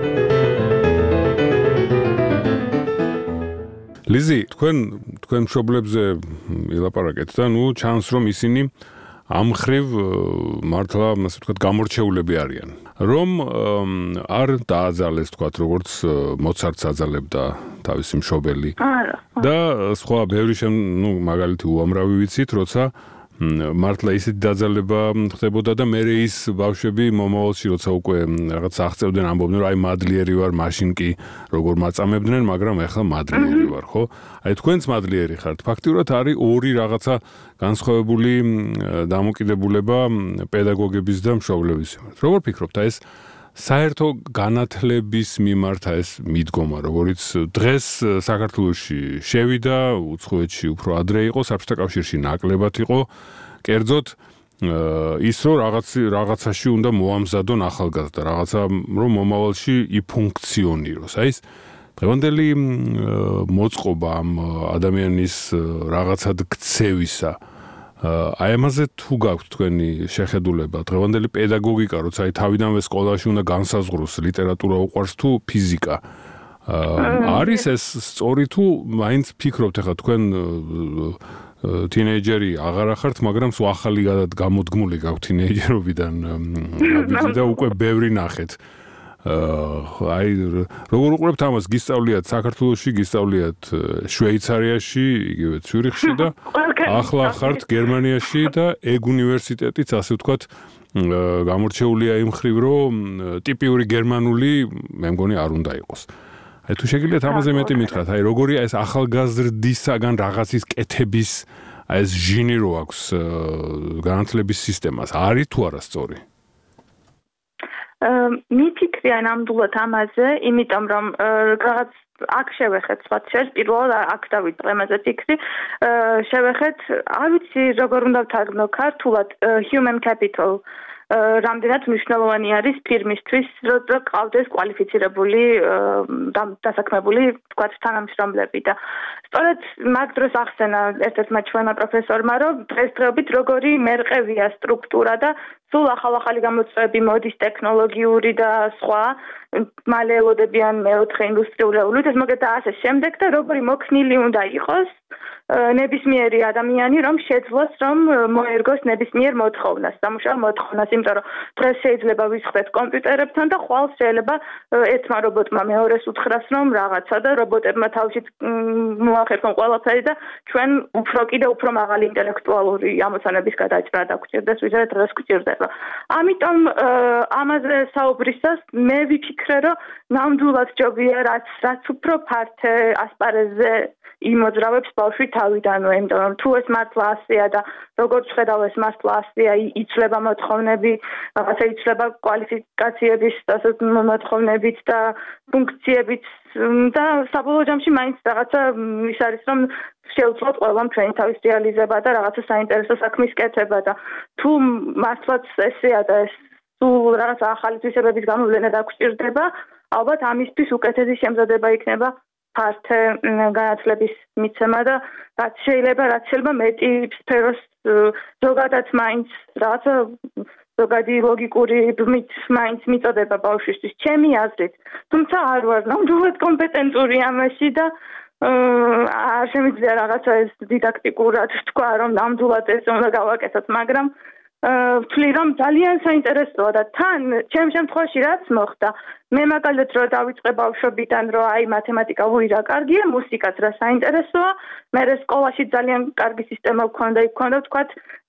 ლიზი, თქვენ მშობლებზე ილაპარაკეთ და ჩანს რომ ისინი ამ ხრივ მართლა, ასე ვთქვათ, გამორჩეულები არიან. რომ არ დააძალეს, ვთქვათ, როგორც მოცარტს აძალებდა თავისი მშობელი. და სხვა ბევრი მაგალითი უამრავი ვიცით, როცა მართლა ისეთი დაძალება ხდებოდა და მე ის ბავშვები მომავალში როცა უკვე რაღაც აღწევდნენ ამბობდნენ რომ აი მადლიერი ვარ მაშინ კი როგორ მაწამებდნენ მაგრამ ახლა მადლიერი ვარ ხო აი თქვენც მადლიერი ხართ ფაქტიურად არის ორი რაღაცა განსხვავებული დამოკიდებულება პედაგოგების და მშობლების მიმართ როგორ ფიქრობთ აი ეს საერთო განათლების მიმართ ეს მიდგომა როგორიც დღეს საქართველოში შევიდა უცხოეთში უფრო ადრე იყო საბჭოთა კავშირში ნაკლებად იყო კერძოდ ის რომ რაღაცაში უნდა მოამზადონ ახალგაზრდა რაღაცა რომ მომავალში იფუნქციონიროს აი ეს დღევანდელი მოწყობა ამ ადამიანის რაღაცად ქცევისა აი ამაზე თუ გაქვთ თქვენი შეხედულება დღევანდელი პედაგოგიკა როცა აი თავიდანვე სკოლაში უნდა განსაზღვროს ლიტერატურა უყვარს თუ ფიზიკა არის ეს სწორი თუ მაინც ფიქრობთ ახლა თქვენ თინეიჯერი აღარ ახართ მაგრამ სულ ახალი გამოდგმული გაქვთ თინეიჯერობიდან და უკვე ბევრი ნახეთ აი როგორ უყურებთ ამას გისწავლიათ საქართველოში გისწავლიათ შვეიცარიაში იგივე ცვირიხში და ახლა ხართ გერმანიაში და ეგ უნივერსიტეტიც ასე ვთქვათ გამორჩეულია იმ მხრივ რომ ტიპიური გერმანული მე მგონი არ უნდა იყოს აი თუ შეგიძლიათ ამაზე მეტი მითხრათ აი როგორია ეს ახალგაზრდისაგან რაღაცის კეთების აი ეს ჟინი რო აქვს განათლების სისტემას არის თუ არა სწორი მიფიქრია ნამდვილად ამაზე, იმიტომ რომ რაღაც აქ შევეხეთ სხვა შეს პირველად აქ დავიწყე ამაზე ფიქრი შევეხეთ არ ვიცი როგორ უნდა ვთარგმნო ქართულად human capital რამდენად მნიშვნელოვანი არის ფირმისთვის რომ ყავდეს კვალიფიცირებული დასაქმებული თქვათ თანამშრომლები და სწორედ მაგ დროს ახსენა ერთ-ერთმა ჩვენმა პროფესორმა რომ დღესდღეობით როგორი მერყევია სტრუქტურა და სულ ახალ-ახალი გამოწვევები მოდის ტექნოლოგიური და სხვა მალე ელოდებიან მეოთხე ინდუსტრიული რევოლუციას ეს მოგეთა ასე შემდეგ და როგორი მოქნილი უნდა იყოს ნებისმიერი ადამიანი რომ შეძლოს რომ მოერგოს ნებისმიერ მოთხოვნას სამუშაო მოთხოვნას იმიტომ რომ დღეს შეიძლება ვისხდეთ კომპიუტერებთან და ხვალ შეიძლება ერთმა რობოტმა მეორეს უთხრას რომ რაღაცა და რობოტებმა თავშით მოახერხონ ყველაფერი და ჩვენ უფრო კიდე უფრო მაღალი ინტელექტუალური ამოცანების გადაჭრა დაგვჭირდეს ვიდრე დღეს გვჭირდება ამიტომ ამაზე საუბრისას მე ვიფიქრე რომ ნამდვილად ჯობია რაც უფრო ფართე ასპარეზზე იმოძრავებს ბავშვი თავიდანვე, იმიტომ რომ თუ ეს მართლა ასეა და როგორც ხედავ ეს მართლა ასეა, იცლება მოთხოვნები, რაღაცა იცლება კვალიფიკაციების მოთხოვნებით და ფუნქციებით და საბოლოო ჯამში მაინც რაღაცა ის არის რომ შეუძლოთ ყველამ ჩვენი თავის რეალიზება და რაღაცა საინტერესო საქმის კეთება და თუ მართლაც ესეა და ეს თუ რაღაცა ახალი თვისებების გამოვლენა დაგვჭირდება, ალბათ ამისთვის უკეთესი შემზადება იქნება ფართე განათლების მიცემა და რაც შეიძლება მეტი სფეროს ზოგადად მაინც რაღაცა ზოგადი ლოგიკური ბმით მაინც მიწოდება ბავშვისთვის ჩემი აზრით თუმცა არ ვარ ნამდვილად კომპეტენტური ამაში და არ შემიძლია რაღაცა ეს დიდაქტიკურად თქვა რომ ნამდვილად ეს უნდა გავაკეთოთ მაგრამ ვთვლი რომ ძალიან საინტერესოა და თან ჩემ შემთხვევაში რაც მოხდა მე მაგალითად რო დავიწყე ბავშვობიდან რომ აი მათემატიკა უირა კარგია მუსიკაც რა საინტერესოა მე სკოლაში ძალიან კარგი სისტემა გვქონდა იქ გქონდა ვთქვათ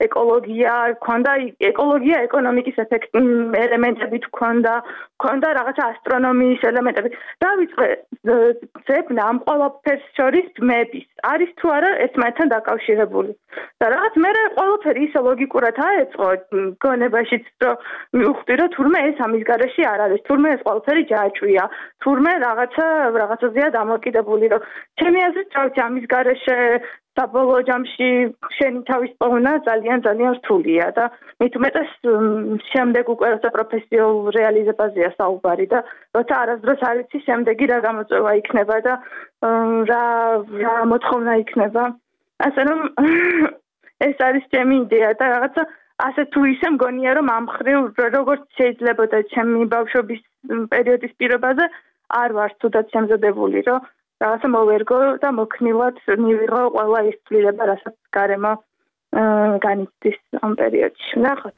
ეკოლოგია ეკონომიკის ელემენტები გქონდა რაღაცა ასტრონომიის ელემენტები დავიწყე ძებნა ამ ყველაფერს შორის ბმების არის თუ არა ერთმანეთთან დაკავშირებული და რაღაც მე ყველაფერი ისე ლოგიკურად აეწყო გონებაშიც რომ მივხვდი რომ თურმე ეს ამის გარეშე არ არის თურმე ეს ყველაფერი ჯაჭვია თურმე რაღაცაზეა დამოკიდებული რომ ჩემი აზრით თავი ამის გარეშე საბოლოო ჯამში შენი თავის პოვნა ძალიან რთულია და მით უმეტეს შემდეგ უკვე პროფესიულ რეალიზებაზეა საუბარი და როცა არასდროს არ ვიცი შემდეგი რა გამოწვევა იქნება და რა მოთხოვნა იქნება ასე რომ ეს არის ჩემი იდეა და რაღაცა ასე თუ ისე მგონია რომ ამ ხრივ როგორც შეიძლებოდა ჩემი ბავშვობის პერიოდის პირობაზე არ ვარ თუდად შემზადებული რომ რაღაცა მოვერგო და მოქნილად მივიღო ყველა ის ცვლილება რასაც გარემო განიცდის ამ პერიოდში ნახოთ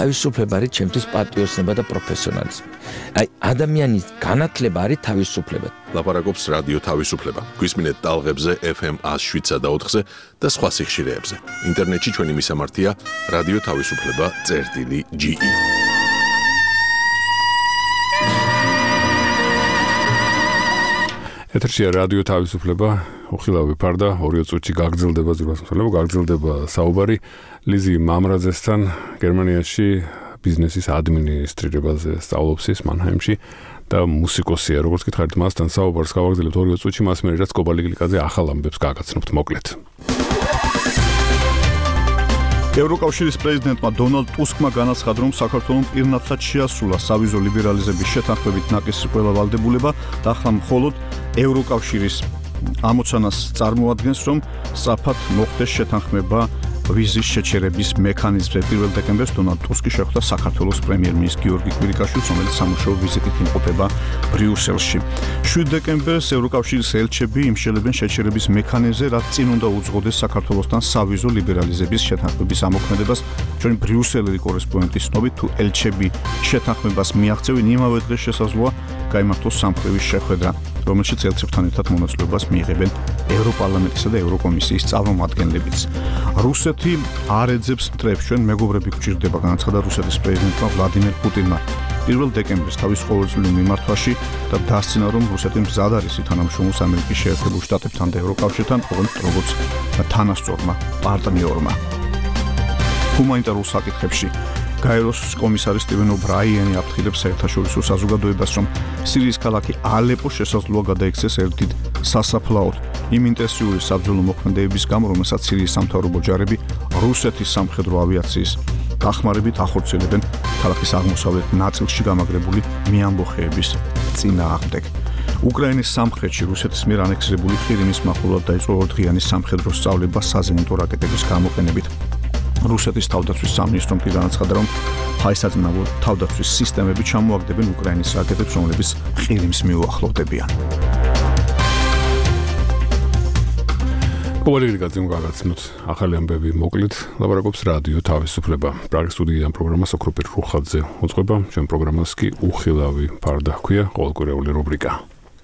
თავისუფლება არის ჩემთვის პატრიოტიზმი და პროფესიონალიზმი. აი ადამიანის განათლება არის თავისუფლება. ლაპარაკობს რადიო თავისუფლება. გვისმინეთ ტალღებზე FM 107.4-ზე და სხვა სიხშირეებზე. ინტერნეტში ჩვენი მისამართია რადიო თავისუფლება.ge. ეთერშია რადიო თავისუფლება, უხილავი ფარდა, 2 წუთში გაგრძელდება გაგრძელდება საუბარი ლიზი მამრაძესთან, გერმანიაში ბიზნესის ადმინისტრირებაზე სწავლობს ის მანჰაიმში და მუსიკოსია, როგორც გითხარით, მასთან საუბარს გავაგრძელებთ 2 წუთში, მას მე რაც კობალიგლიკაძე ახალ ამბებს გაგაცნობთ, მოკლედ. ევროკავშირის პრეზიდენტმა დონალდ ტუსკმა განაცხადა, რომ საქართველოს პირნათლად შეასრულა სავიზო ლიბერალიზების შეთანხმებით ნაკისრი ყველა ვალდებულება და ახლა მხოლოდ ევროკავშირის ამოცანას წარმოადგენს, რომ სწრაფად მოხდეს შეთანხმება ვიზის შეჩერების მექანიზმზე. 1 დეკემბერს დონალდ ტუსკი შეხვდა საქართველოს პრემიერ-მინისტრ გიორგი კვირიკაშვილს, რომელიც სამუშაო ვიზიტით იმყოფება ბრიუსელში. 7 დეკემბერს ევროკავშირის ელჩები იმშელებენ შეჩერების მექანიზმზე, რაც წინ უნდა უძღოდეს საქართველოსთან სავიზო ლიბერალიზების შეთანხმების ამოქმედებას. ჩვენი ბრიუსელელი კორესპონდენტის ცნობით, თუ ელჩები შეთანხმებას მიაღწევენ, იმავე დღეს შესაძლოა გაიმართოს სამხრივი შეხვედრა, რომელშიც ელჩებთან ერთად მონაწილეობას მიიღებენ ევროპარლამენტისა და ევროკომისიის წარმომადგენლებიც. რუსეთი არ ეძებს მტრებს, ჩვენ მეგობრები გვჭირდება, განაცხადა რუსეთის პრეზიდენტმა ვლადიმერ პუტინმა 1 დეკემბერს თავის ყოველწლიურ მიმართვაში და დასცინა, რომ რუსეთი მზად არის ითანამშრომლოს ამერიკის შეერთებულ შტატებთან და ევროკავშირთან, როგორც თანასწორმა პარტნიორმა. ჰუმანიტარულ საკითხებში გაეროს კომისარი სტივენ ობრაიენი აფრთხილებს საერთაშორისო საზოგადოებას, რომ სირიის ქალაქი ალეპო შესაძლოა გადაიქცეს ერთ დიდ სასაფლაოდ. იმ ინტენსიური საბრძოლო მოქმედებების გამო, რომელსაც სირიის სამთავრობო ჯარები რუსეთის სამხედრო ავიაციის დახმარებით ახორციელებენ ქალაქის აღმოსავლეთ ნაწილში გამაგრებული მეამბოხეების წინააღმდეგ. უკრაინის სამხრეთში რუსეთის მიერ ანექსირებული ყირიმის მახლობლად დაიწყო 2 დღიანი სამხედრო სწავლება საზენიტო რაკეტების გამოყენებით. რუსეთის თავდაცვის სამინისტრომ კი განაცხადა, რომ ჰაისაწინააღმდეგო თავდაცვის სისტემები ჩამოაგდებენ უკრაინის რაკეტებს, რომლებიც ყირიმს მიუახლოვდებიან. კობალიგლიკაძემ გაგაცნოთ ახალი ამბები მოკლედ, ლაპარაკობს რადიო თავისუფლება. პრაღის სტუდიიდან პროგრამას ოქროპირ რუხაძე უწყება, ჩვენ პროგრამას კი უხილავი ფარდა ჰქვია, ყოველკვირეული რუბრიკა.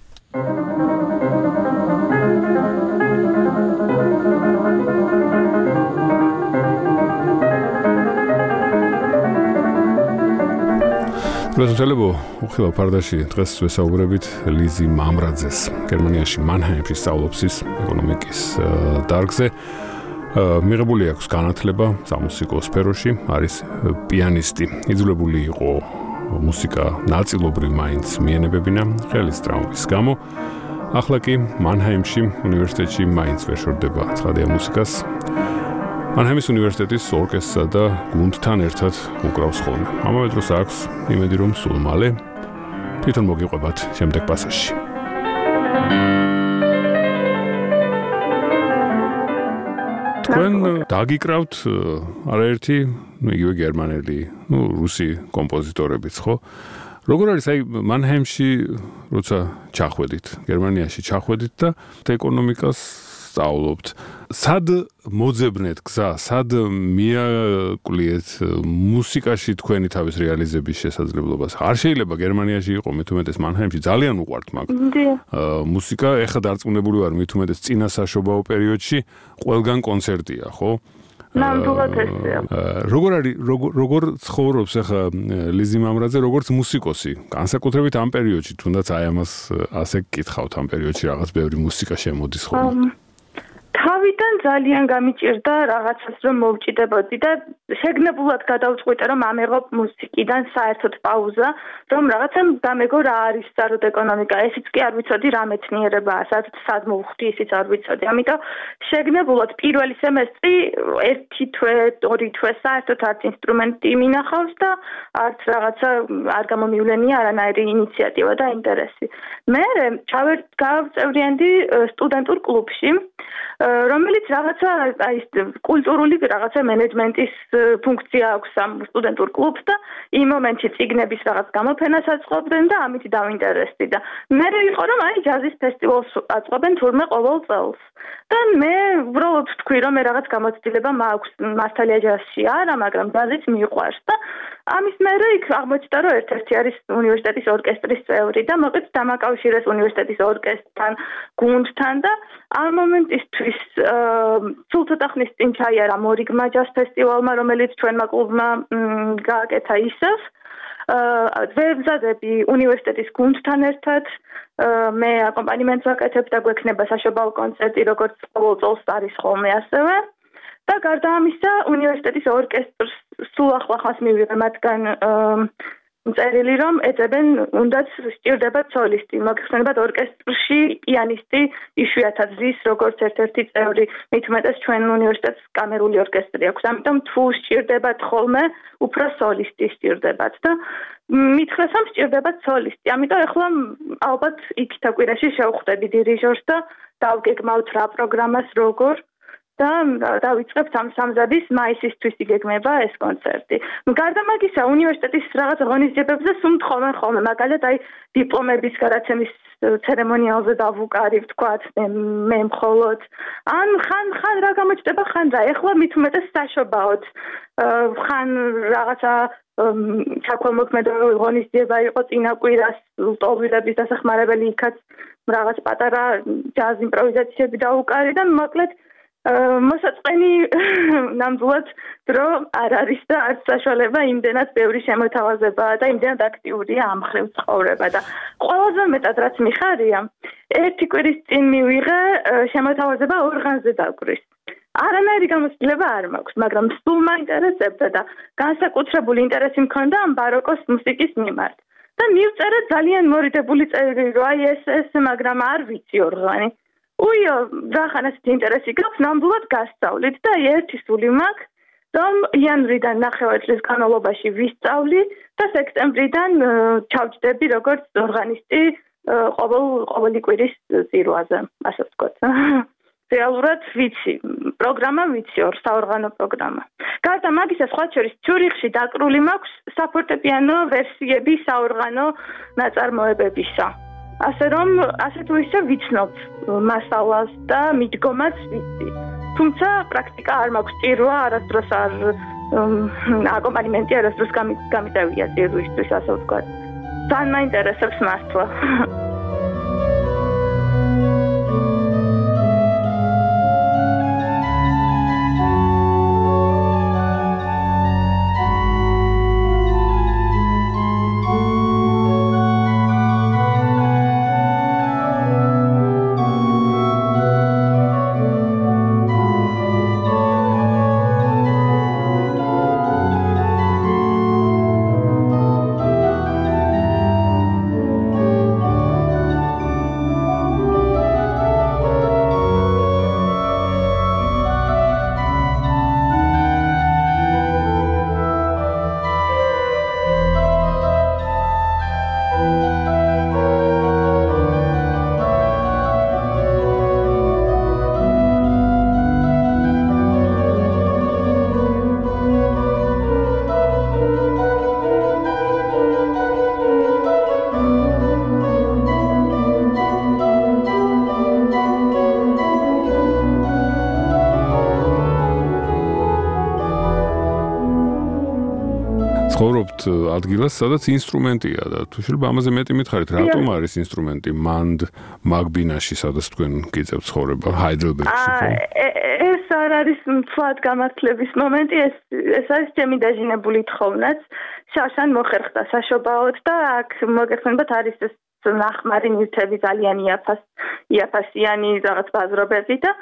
გასულელებო, უხილავ ფარდაში დღეს ვესაუბრებით ლიზი მამრაძეს. გერმანიაში მანჰაიმში სწავლობს ის ეკონომიკის დარგზე. მიღებული აქვს განათლება სამუსიკო სფეროში, არის პიანისტი. იძულებული იყო მუსიკა ნაწილობრივ მაინც მიენებებინა ხელის ტრავმის გამო. ახლა კი მანჰაიმში უნივერსიტეტში მაინც ვერ შორდება ცხადია მუსიკას. მანჰაიმის უნივერსიტეტის ორკესტრსა და გუნდთან ერთად უკრავს ხოლმე. ამავე დროს აქვს იმედი, რომ სულ მალე თვითონ მოგიყვებათ შემდეგ პასაჟში. თქვენ დაგიკრავთ არაერთი, იგივე გერმანელი, რუსი კომპოზიტორებიც, ხო? როგორ არის აი მანჰაიმში როცა ჩახვედით, გერმანიაში ჩახვედით და ეკონომიკას სწავლობთ. სად მოძებნეთ გზა, სად მიაკვლიეთ მუსიკაში თქვენი თავის რეალიზების შესაძლებლობას? არ შეიძლება გერმანიაში იყო, მით უმეტეს მანჰაიმში ძალიან უყვართ მაგ მუსიკა, ეხლა დარწმუნებული ვარ, მით უმეტეს წინა საშობაო პერიოდში ყველგან კონცერტია, ხო? ნამდვილად ესეა. როგორ ცხოვრობს ახლა ლიზი მამრაძე, როგორც მუსიკოსი? განსაკუთრებით ამ პერიოდში, თუნდაც აი ამას ასე გკითხავთ, ამ პერიოდში რაღაც ბევრი მუსიკა შემოდის ხოლმე. თავიდან ძალიან გამიჭირდა რაღაცას, რომ მოვჭიდებოდი და შეგნებულად გადავწყვიტე, რომ ამეღო მუსიკიდან საერთოდ პაუზა, რომ რაღაცა გამეგო რა არის სწორად ეკონომიკა. ესიც კი არ ვიცოდი რა მეცნიერებაა, სად მოვხვდი, ისიც არ ვიცოდი. ამიტომ შეგნებულად პირველი სემესტრი 1 თვე, 2 თვე საერთოდ არც ინსტრუმენტი მინახავს და არც რაღაცა არ გამომივლენია არანაირი ინიციატივა და ინტერესი. მე გავწევრიანდი სტუდენტურ კლუბში, რომელიც რაღაცა აი კულტურული რაღაცა მენეჯმენტის ფუნქცია აქვს ამ სტუდენტურ კლუბს და იმ მომენტში ციგნების რაღაც გამოფენას აწყობდნენ და ამით დავინტერესდი და მე იყო რომ აი ჯაზის ფესტივალს აწყობენ თურმე ყოველ წელს და მე უბრალოდ ვთქვი რომ მე რაღაც გამოცდილება მაქვს მასთალია ჯაზში არა მაგრამ ჯაზიც მიყვარს და ამის მერე იქ აღმოჩნდა რომ ერთ-ერთი არის უნივერსიტეტის ორკესტრის წევრი და მოკლედ დამაკავშირეს უნივერსიტეტის ორკესტრთან გუნდთან და ამ მომენტისთვის სულ ცოტა ხნის წინ ჩაიარა მორიგმა ჯაზ ფესტივალმა რომელიც ჩვენმა კლუბმა გააკეთა ისევ ვებზადები უნივერსიტეტის გუნდთან ერთად მე აკომპანიმენტს ვაკეთებ და გვექნება საშობაო კონცერტი როგორც ყოველ წელს არის ხოლმე ასევე და გარდა ამისა უნივერსიტეტის ორკესტრს სულ ახლახანს მივიღე მათგან წერილი რომ ეძებენ უნდაც სჭირდება სოლისტი მოგხსენებათ ორკესტრში პიანისტი იშვიათად ზის როგორც ერთ-ერთი წევრი მით უმეტეს ჩვენ უნივერსიტეტს კამერული ორკესტრი აქვს ამიტომ თუ სჭირდებათ ხოლმე უფრო სოლისტი სჭირდებათ და მითხრეს რომ სჭირდებათ სოლისტი ამიტომ ახლა ალბათ იქითა კვირაში შევხვდები დირიჟორს და დავგეგმავთ რა პროგრამას როგორ და დავიწყებთ ამ სამზადის მაისისთვის იგეგმება ეს კონცერტი. გარდა მაგისა უნივერსიტეტის რაღაც ღონისძიებებზე სულ ხოლმე მაგალითად აი დიპლომების გადაცემის ცერემონიალზე დავუკარი ვთქვათ მე მხოლოდ ან ხან რა გამოჩნდება ხან რა ეხლა მით უმეტეს საშობაოდ ხან რაღაცა საქველმოქმედო ღონისძიება იყო წინა კვირას ლტოლვილების დასახმარებელი იქაც რაღაც პატარა ჯაზ იმპროვიზაციები დავუკარი და მოკლედ მოსაწყენი ნამდვილად დრო არ არის და არც საშუალება იმდენად ბევრი შემოთავაზებაა და იმდენად აქტიურია ამ ხრივ ცხოვრება და ყველაზე მეტად რაც მიხარია ერთი კვირის წინ მივიღე შემოთავაზება ორღანზე დაკვრის არანაირი გამოცდილება არ მაქვს მაგრამ სულ მაინტერესებდა და განსაკუთრებული ინტერესი მქონდა ამ ბაროკოს მუსიკის მიმართ და მივწერე ძალიან მორიდებული წერილი რომ აი ეს მაგრამ არ ვიცი ორღანი უიო, რახან ასეთი ინტერესი გაქვს, ნამდვილად გასწავლით და ერთი სული მაქვს, რომ იანვრიდან ნახევარ წლის განმავლობაში ვისწავლი და სექტემბრიდან ჩავჯდები როგორც ორღანისტი ყოველი კვირის წირვაზე, ასე ვთქვათ. რეალურად ვიცი, პროგრამა ვიცი, საორღანო პროგრამა. გარდა მაგისა, სხვა შორის ცյურიხში დაკრული მაქვს საფორტეპიანო ვერსიები საორღანო ნაწარმოებებისა. ასე რომ, ასე თუ ისე ვიცნობ მასალას და მიდგომაც ვიცი. თუმცა პრაქტიკა არ მაქვს წირვა, არასდროს არ აკომპანიმენტი არასდროს გამიწევია წირვისთვის, ასე ვთქვათ. ძალიან მაინტერესებს მართლა. ცხოვრობთ ადგილას, სადაც ინსტრუმენტია და თუ შეიძლება ამაზე მეტი მითხარით, რატომ არის ინსტრუმენტი მაგბინაში, სადაც თქვენ გიწევთ ცხოვრება, ჰაიდელბერგში, ხო? ეს არ არის მთლად გამართლების მომენტი, ეს არის ჩემი დაჟინებული თხოვნაც. შაშან მოხერხდა საშობაოდ და აქ მოგეხსენებათ არის ეს ნახმარი ნივთები ძალიან იაფასიანი რაღაც ბაზრობები და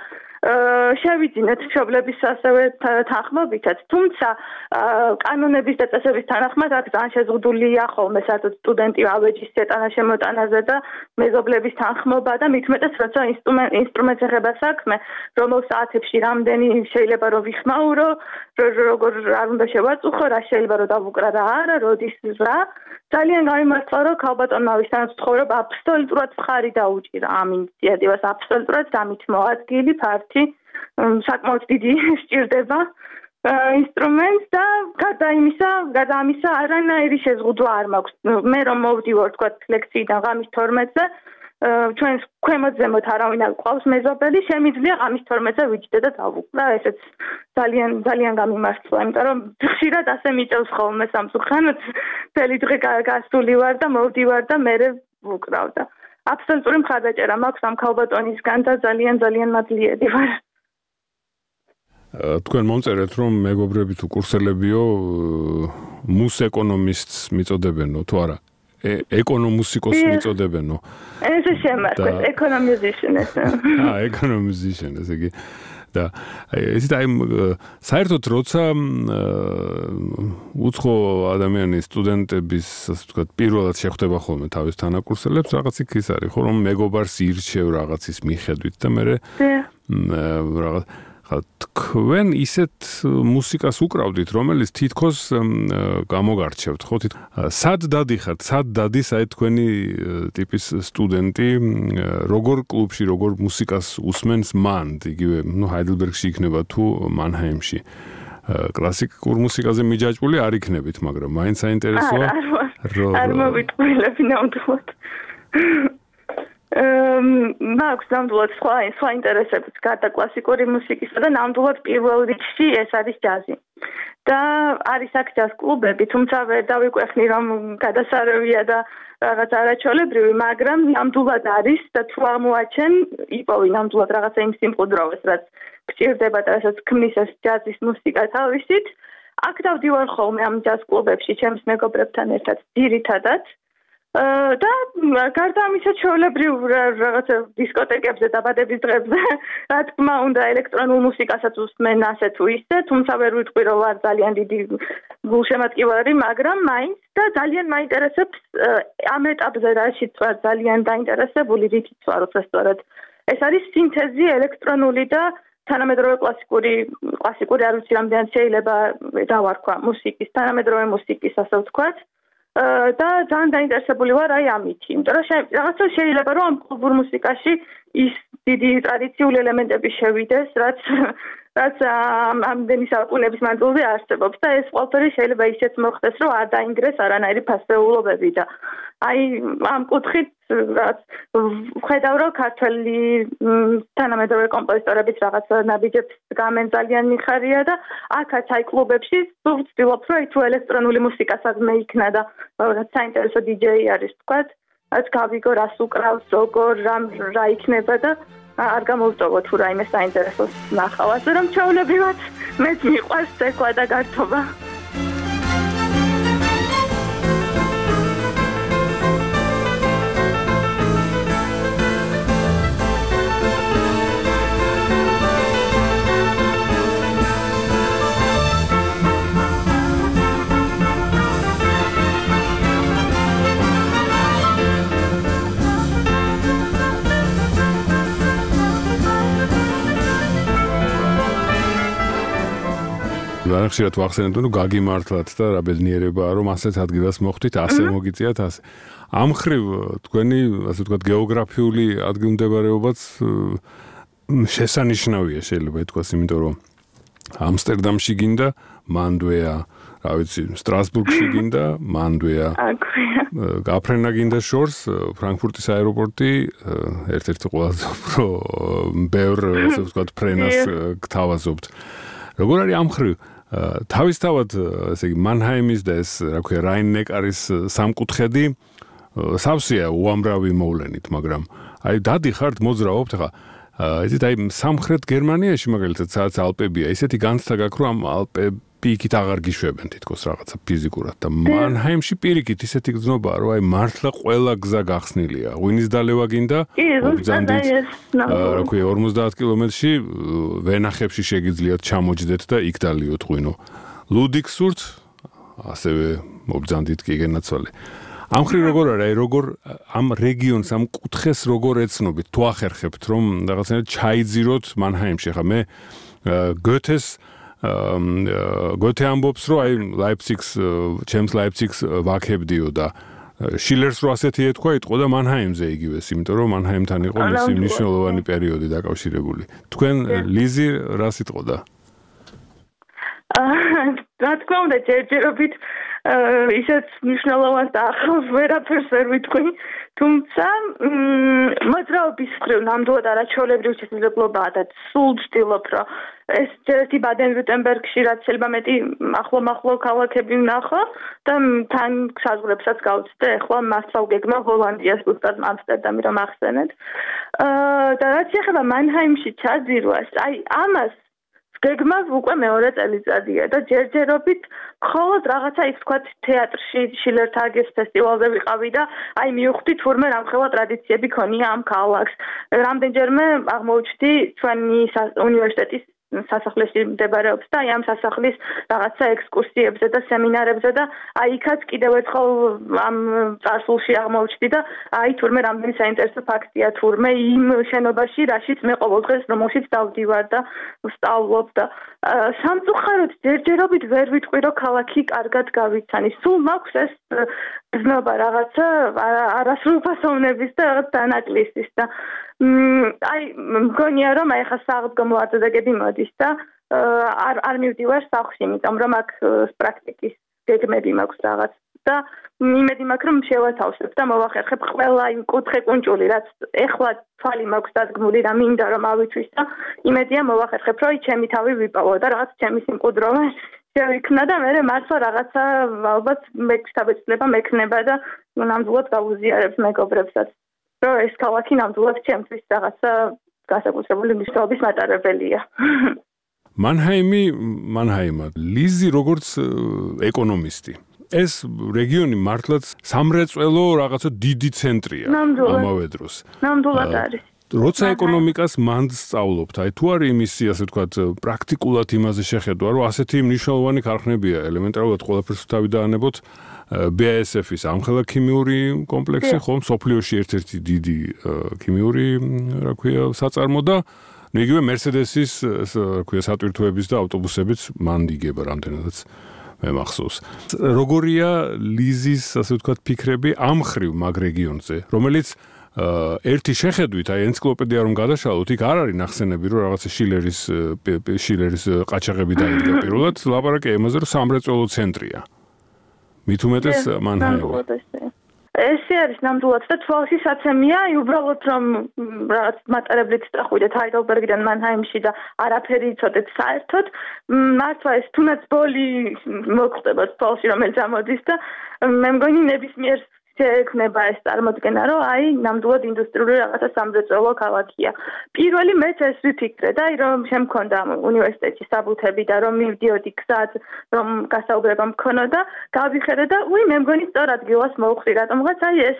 შევიძინეთ მშობლების ასევე თანხმობითაც, თუმცა კანონების და წესების თანახმად აქ ძალიან შეზღუდულია ხოლმე საერთოდ სტუდენტი ავეჯის შეტანა შემოტანაზე და მეზობლების თანხმობა და მით უმეტეს როცა ინსტრუმენტს ეხება საქმე, რომელ საათებში რამდენი შეიძლება რომ ვიხმაურო, როგორ არ უნდა შევაწუხო, რა შეიძლება რომ დავუკრა რა არა, როდის რა. ძალიან გამიმართლა რომ ქალბატონმა ვისთანაც ცხოვრობ აბსოლუტურად მხარი დაუჭირა ამ ინიციატივას, აბსოლუტურად დამით მოადგილი ფართი საკმაოდ დიდი სჭირდება ინსტრუმენტს და გარდა ამისა არანაირი შეზღუდვა არ მაქვს. მე რომ მოვდივარ თქვა ლექციიდან ღამის 12-ზე, ჩვენს ქვემოთ ზემოთ არავინ არ ყავს მეზობელი, შემიძლია ღამის 12-ზე ვიჯდე და დავუკვდა. ესეც ძალიან გამიმართლა, იმიტომ რომ ხშირად ასე მიწევს ხოლმე სამსუხანოდ, მთელი დღე გასული ვარ და მოვდივარ და მერე ვუკრავ და აბსოლუტური მხარდაჭერა მაქვს ამ ქალბატონისგან და ძალიან მადლიერი ვარ. თქვენ მომწერეთ რომ მეგობრები თუ კურსელებიო მუსეკონომისტს მიწოდებენო თუ არა ეკონომუსიკოს მიწოდებენო ეს შემართ ეკონომიზიშენ ეს ეკონომიზიშენ ესე იგი და ისიც აი საერთოდ როცა უცხო ადამიანის სტუდენტების ასე ვთქვათ პირველად შეხვდება ხოლმე თავის თანაკურსელებს რაღაც იქ ის არის ხო რომ მეგობარს ირჩევ რაღაცის მიხედვით და მე რაღაც თქვენ ისეთ მუსიკას უკრავდით, რომელიც თითქოს გამოგარჩევთ, ხო? სად დადიხართ, სად დადის აი თქვენი ტიპის სტუდენტი, როგორ კლუბში, როგორ მუსიკას უსმენს მან, იგივე, ჰაიდელბერგში იქნება თუ მანჰაიმში. კლასიკურ მუსიკაზე მიჯაჭვული არ იქნებით, მაგრამ მაინც საინტერესოა. არ მოვიტყვილებ ნამდვილად. მაქვს ნამდვილად სხვა ინტერესებიც გარდა კლასიკური მუსიკისა და ნამდვილად პირველ რიგში ეს არის ჯაზი. და არის აქ ჯაზ კლუბები, თუმცა ვერ დავიკვეხნი რომ გადასარევია და რაღაც არაჩვეულებრივი, მაგრამ ნამდვილად არის და თუ აღმოაჩენ, იპოვი ნამდვილად რაღაცა იმ სიმყუდროვეს, რაც გჭირდება და რასაც ქმნის ეს ჯაზის მუსიკა თავისით. აქ დავდივარ ხოლმე ამ ჯაზ კლუბებში ჩემს მეგობრებთან ერთად ძირითადად. და გარდა ამისა ჩვეულებრივ რაღაცა დისკოტეკებზე დაბადების დღებზე რა თქმა უნდა ელექტრონულ მუსიკასაც უსმენ ასე თუ ისე, თუმცა ვერ ვიტყვი რომ ვარ ძალიან დიდი გულშემატკივარი, მაგრამ მაინც და ძალიან მაინტერესებს ამ ეტაპზე რაშიც ვარ ძალიან დაინტერესებული, რითიც ვარ უბრალოდ. ეს არის სინთეზი ელექტრონული და თანამედროვე კლასიკური არ ვიცი რამდენად შეიძლება დავარქვა მუსიკის, თანამედროვე მუსიკის ასე ვთქვათ. და ძალიან დაინტერესებული ვარ აი ამით, იმიტომ რომ რაღაცა შეიძლება რომ ამ კლუბურ მუსიკაში ის დიდი ტრადიციული ელემენტები შევიდეს, რაც ამდენი საუკუნეების მანძილზე არსებობს და ეს ყველაფერი შეიძლება ისეც მოხდეს, რომ არ დაინგრეს არანაირი ფასეულობები და აი ამ კუთხით რაც ხედავ რომ ქართველი თანამედროვე კომპოზიტორების რაღაც ნაბიჯებს გამენ ძალიან მიხარია და აქაც აი კლუბებში ვცდილობ რომ თუ ელექტრონული მუსიკა სადმე იქნა და რაღაც საინტერესო დიჯეი არის თქვათ, რაც გავიგო რას უკრავს, როგორ რა იქნება და არ გამოვტოვო თუ რაიმე საინტერესოს ნახავ, ასე რომ ჩვეულებრივად მეც მიყვარს ცეკვა და გართობა. ხშირად ვახსენებ, რომ გაგიმართლათ და რა ბედნიერებაა, რომ ასეთ ადგილას მოხვდით, ასე მოგიწიათ ასე. ამ ხრივ თქვენი, ასე ვთქვათ, გეოგრაფიული ადგილმდებარეობაც შესანიშნავია, შეიძლება ითქვას, იმიტომ რომ ამსტერდამში გინდა, მანდვეა, რა ვიცი, სტრასბურგში გინდა, მანდვეა. გაფრენა გინდა შორს, ფრანკფურტის აეროპორტი, ერთ-ერთი ყველაზე უფრო ბევრ, ასე ვთქვათ, ფრენას გთავაზობთ. როგორ არის ამ ხრივ თავისთავად, ესე იგი, მანჰაიმის და ეს, რა ქვია, რაინ-ნეკარის სამკუთხედი სავსეა უამრავი მოვლენით, მაგრამ აი დადიხართ, მოძრაობთ, ხა იცით, აი სამხრეთ გერმანიაში მაგალითად, სადაც ალპებია, ისეთი განცდა გაქვს, რომ ამ ალპები იქით აღარ გიშვებენ თითქოს რაღაცა ფიზიკურად და მანჰაიმში პირიქით ისეთი გზნობაა, რომ აი მართლა ყველა გზა გახსნილია. ღვინის დალევა გინდა, უბრძანდით, რა ქვია, 50 კილომეტრში ვენახებში შეგიძლიათ ჩამოჯდეთ და იქ დალიოთ ღვინო. ლუდიქ სურთ, ასევე უბრძანდით კი გენაცვალე. ამ ხრი როგორ არის, როგორ ამ რეგიონს, ამ კუთხეს როგორ ეცნობით, თუ ახერხებთ, რომ რაღაცნაირად ჩაიძიროთ მანჰაიმში, ხა მე გოეთეს გოეთე ამბობს, რომ აი ლაიფციგს, ჩემს ლაიფციგს ვაქებდიო და შილერს რო ასეთი ეთქვა, იტყოდა მანჰაიმზე იგივეს, იმიტომ რომ მანჰაიმთან იყო მისი მნიშვნელოვანი პერიოდი დაკავშირებული. თქვენ ლიზი რას იტყოდა? რა თქმა უნდა, ჯერჯერობით ისეთ მნიშვნელოვანს და ახალს ვერაფერს ვერ ვიტყვი, თუმცა მოძრაობის მხრივ ნამდვილად არაჩვეულებრივი შესაძლებლობაა და სულ ვცდილობ, რომ ეს ერთი ბადენ-ვიურტემბერგში რაც შეიძლება მეტი ახლო ქალაქები ვნახო და თან საზღვრებსაც გავწვდე, ახლა მართლა ვგეგმა ჰოლანდიას, ზუსტად ამსტერდამი რომ ახსენეთ. და რაც ეხება მანჰაიმში ჩაძირვას, აი ამას გეგმა უკვე მეორე წელიწადია და ჯერჯერობით მხოლოდ რაღაცა ის თქვა თეატრში შილერტაგეს ფესტივალზე ვიყავი და აი მივხვდი თურმე რამხელა ტრადიციები ქონია ამ ქალაქს. რამდენჯერმე აღმოჩნდი ჩვენი უნივერსიტეტის სასახლეში მდებარეობს და აი ამ სასახლის რაღაცა ექსკურსიებზე და სემინარებზე და აი იქაც კიდევ ერთხელ ამ წარსულში აღმოჩნდი და აი თურმე რამდენი საინტერესო ფაქტია თურმე იმ შენობაში რაშიც მე ყოველდღეს რომელშიც დავდივარ და ვსწავლობ და სამწუხაროდ ჯერჯერობით ვერ ვიტყვი რომ ქალაქი კარგად გავიცანი სულ მაქვს ეს გზნობა რაღაცა არასრულფასოვნების და რაღაც დანაკლისის და აი მგონია რომ აი ხა საღდგომო აწოდები მოდის და არ მივდივარ სახლში, იმიტომ რომ აქ პრაქტიკის გეგმები მაქვს რაღაც და იმედი მაქვს რომ შევათავსებ და მოვახერხებ ყველა იმ კუთხე-კუნჭული რაც ეხლა თვალი მაქვს დადგმული და მინდა რომ ავითვის და იმედია მოვახერხებ რომ ჩემი თავი ვიპოვო და რაღაც ჩემი სიმყუდროვა შევიქნა და მე მართლა რაღაცა ალბათ მექშთაბეჭდილება მექნება და ნამდვილად გავუზიარებ მეგობრებსაც რომ ეს ქალაქი ნამდვილად ჩემთვის რაღაცა განსაკუთრებული მნიშვნელობის მატარებელია. მანჰაიმა ლიზი როგორც ეკონომისტი ეს რეგიონი მართლაც სამრეწველო რაღაცა დიდი ცენტრია ამავე დროს. ნამდვილად არის. როცა ეკონომიკას მანდ სწავლობთ, აი თუ არის იმისი ასე ვთქვათ პრაქტიკულად იმაზე შეხედვა, რომ ასეთი მნიშვნელოვანი ქარხნებია, ელემენტარულად ყველაფერს თავი დაანებოთ BASF-ის ამხელა ქიმიური კომპლექსი, ხომ სოფლიოში ერთ-ერთი დიდი ქიმიური, რა ქვია, საწარმო და იგივე Mercedes-ის, რა ქვია, სატვირთოების და ავტობუსებიც მანდ იგება რამდენადაც მე მახსოვს. როგორია ლიზის, ასე ვთქვათ, ფიქრები ამ ხრივ მაგ რეგიონზე, რომელიც ერთი შეხედვით, აი ენციკლოპედია რომ გადაშალოთ, იქ არ არის ნახსენები, რომ რაღაცა შილერის ყაჩაღები დაიდგა პირველად, ლაპარაკია იმაზე, რომ სამრეწველო ცენტრია. მით უმეტეს მანჰაიმი. ესე არის ნამდვილად და თვალში საცემია, უბრალოდ რომ რაღაც მატარებლით წახვიდეთ ჰაიდელბერგიდან მანჰაიმში და არაფერი იცოდეთ საერთოდ, მართლა ეს თუნდაც ბოლი მოგხდებათ თვალში რომელიც ამოდის და მე მგონი ნებისმიერ შეექმნება ეს წარმოდგენა, რომ აი ნამდვილად ინდუსტრიული რაღაცა სამრეწველო ქალაქია. პირველი მეც ეს ვიფიქრე და აი რომ შემქონდა უნივერსიტეტში საბუთები და რომ მივდიოდი გზად, რომ გასაუბრება მქონოდა, გავიხედე და მე მგონი სწორ ადგილას მოვხვდი, რატომღაც აი ეს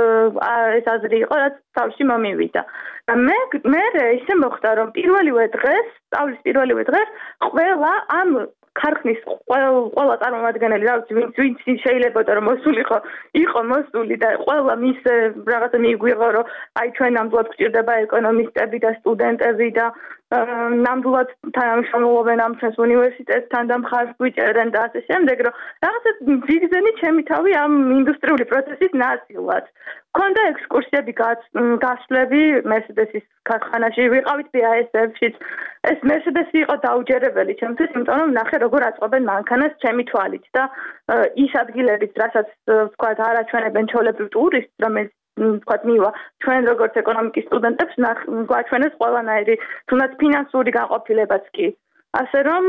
აზრი იყო, რაც თავში მომივიდა. და მე ისე მოხდა, რომ სწავლის პირველივე დღეს ყველა ამ ქარხნის ყველა წარმომადგენელი ვინც შეიძლება რომ იყო მოსული და ყველა მის რაღაცა მიგვიღო რომ აი ჩვენ ნამდვილად გვჭირდება ეკონომისტები და სტუდენტები და ნამდვილად თანამშრომლობენ ამ ჩვენს უნივერსიტეტთან და მხარს გვიჭერენ და ასე შემდეგ რომ რაღაცა ძიგზენი ჩემი თავი ამ ინდუსტრიული პროცესის ნაწილად. Კონდა ექსკურსიები გასვლები Mercedes-ის ქარხანაში ვიყავით BASF-შიც. ეს Mercedes-ი იყო დაუჯერებელი ჩემთვის, იმიტომ რომ ნახე როგორ აწყობენ მანქანას ჩემი თვალით და ის ადგილებიც, რასაც ვთქვათ, არაჩვენებენ ჩვეულებრივ ტურისტს, რომელიც ვთქვათ, მივა ჩვენ როგორც ეკონომიკის სტუდენტებს გვაჩვენეს ყველანაირი თუნდაც ფინანსური განყოფილებაც კი. ასე რომ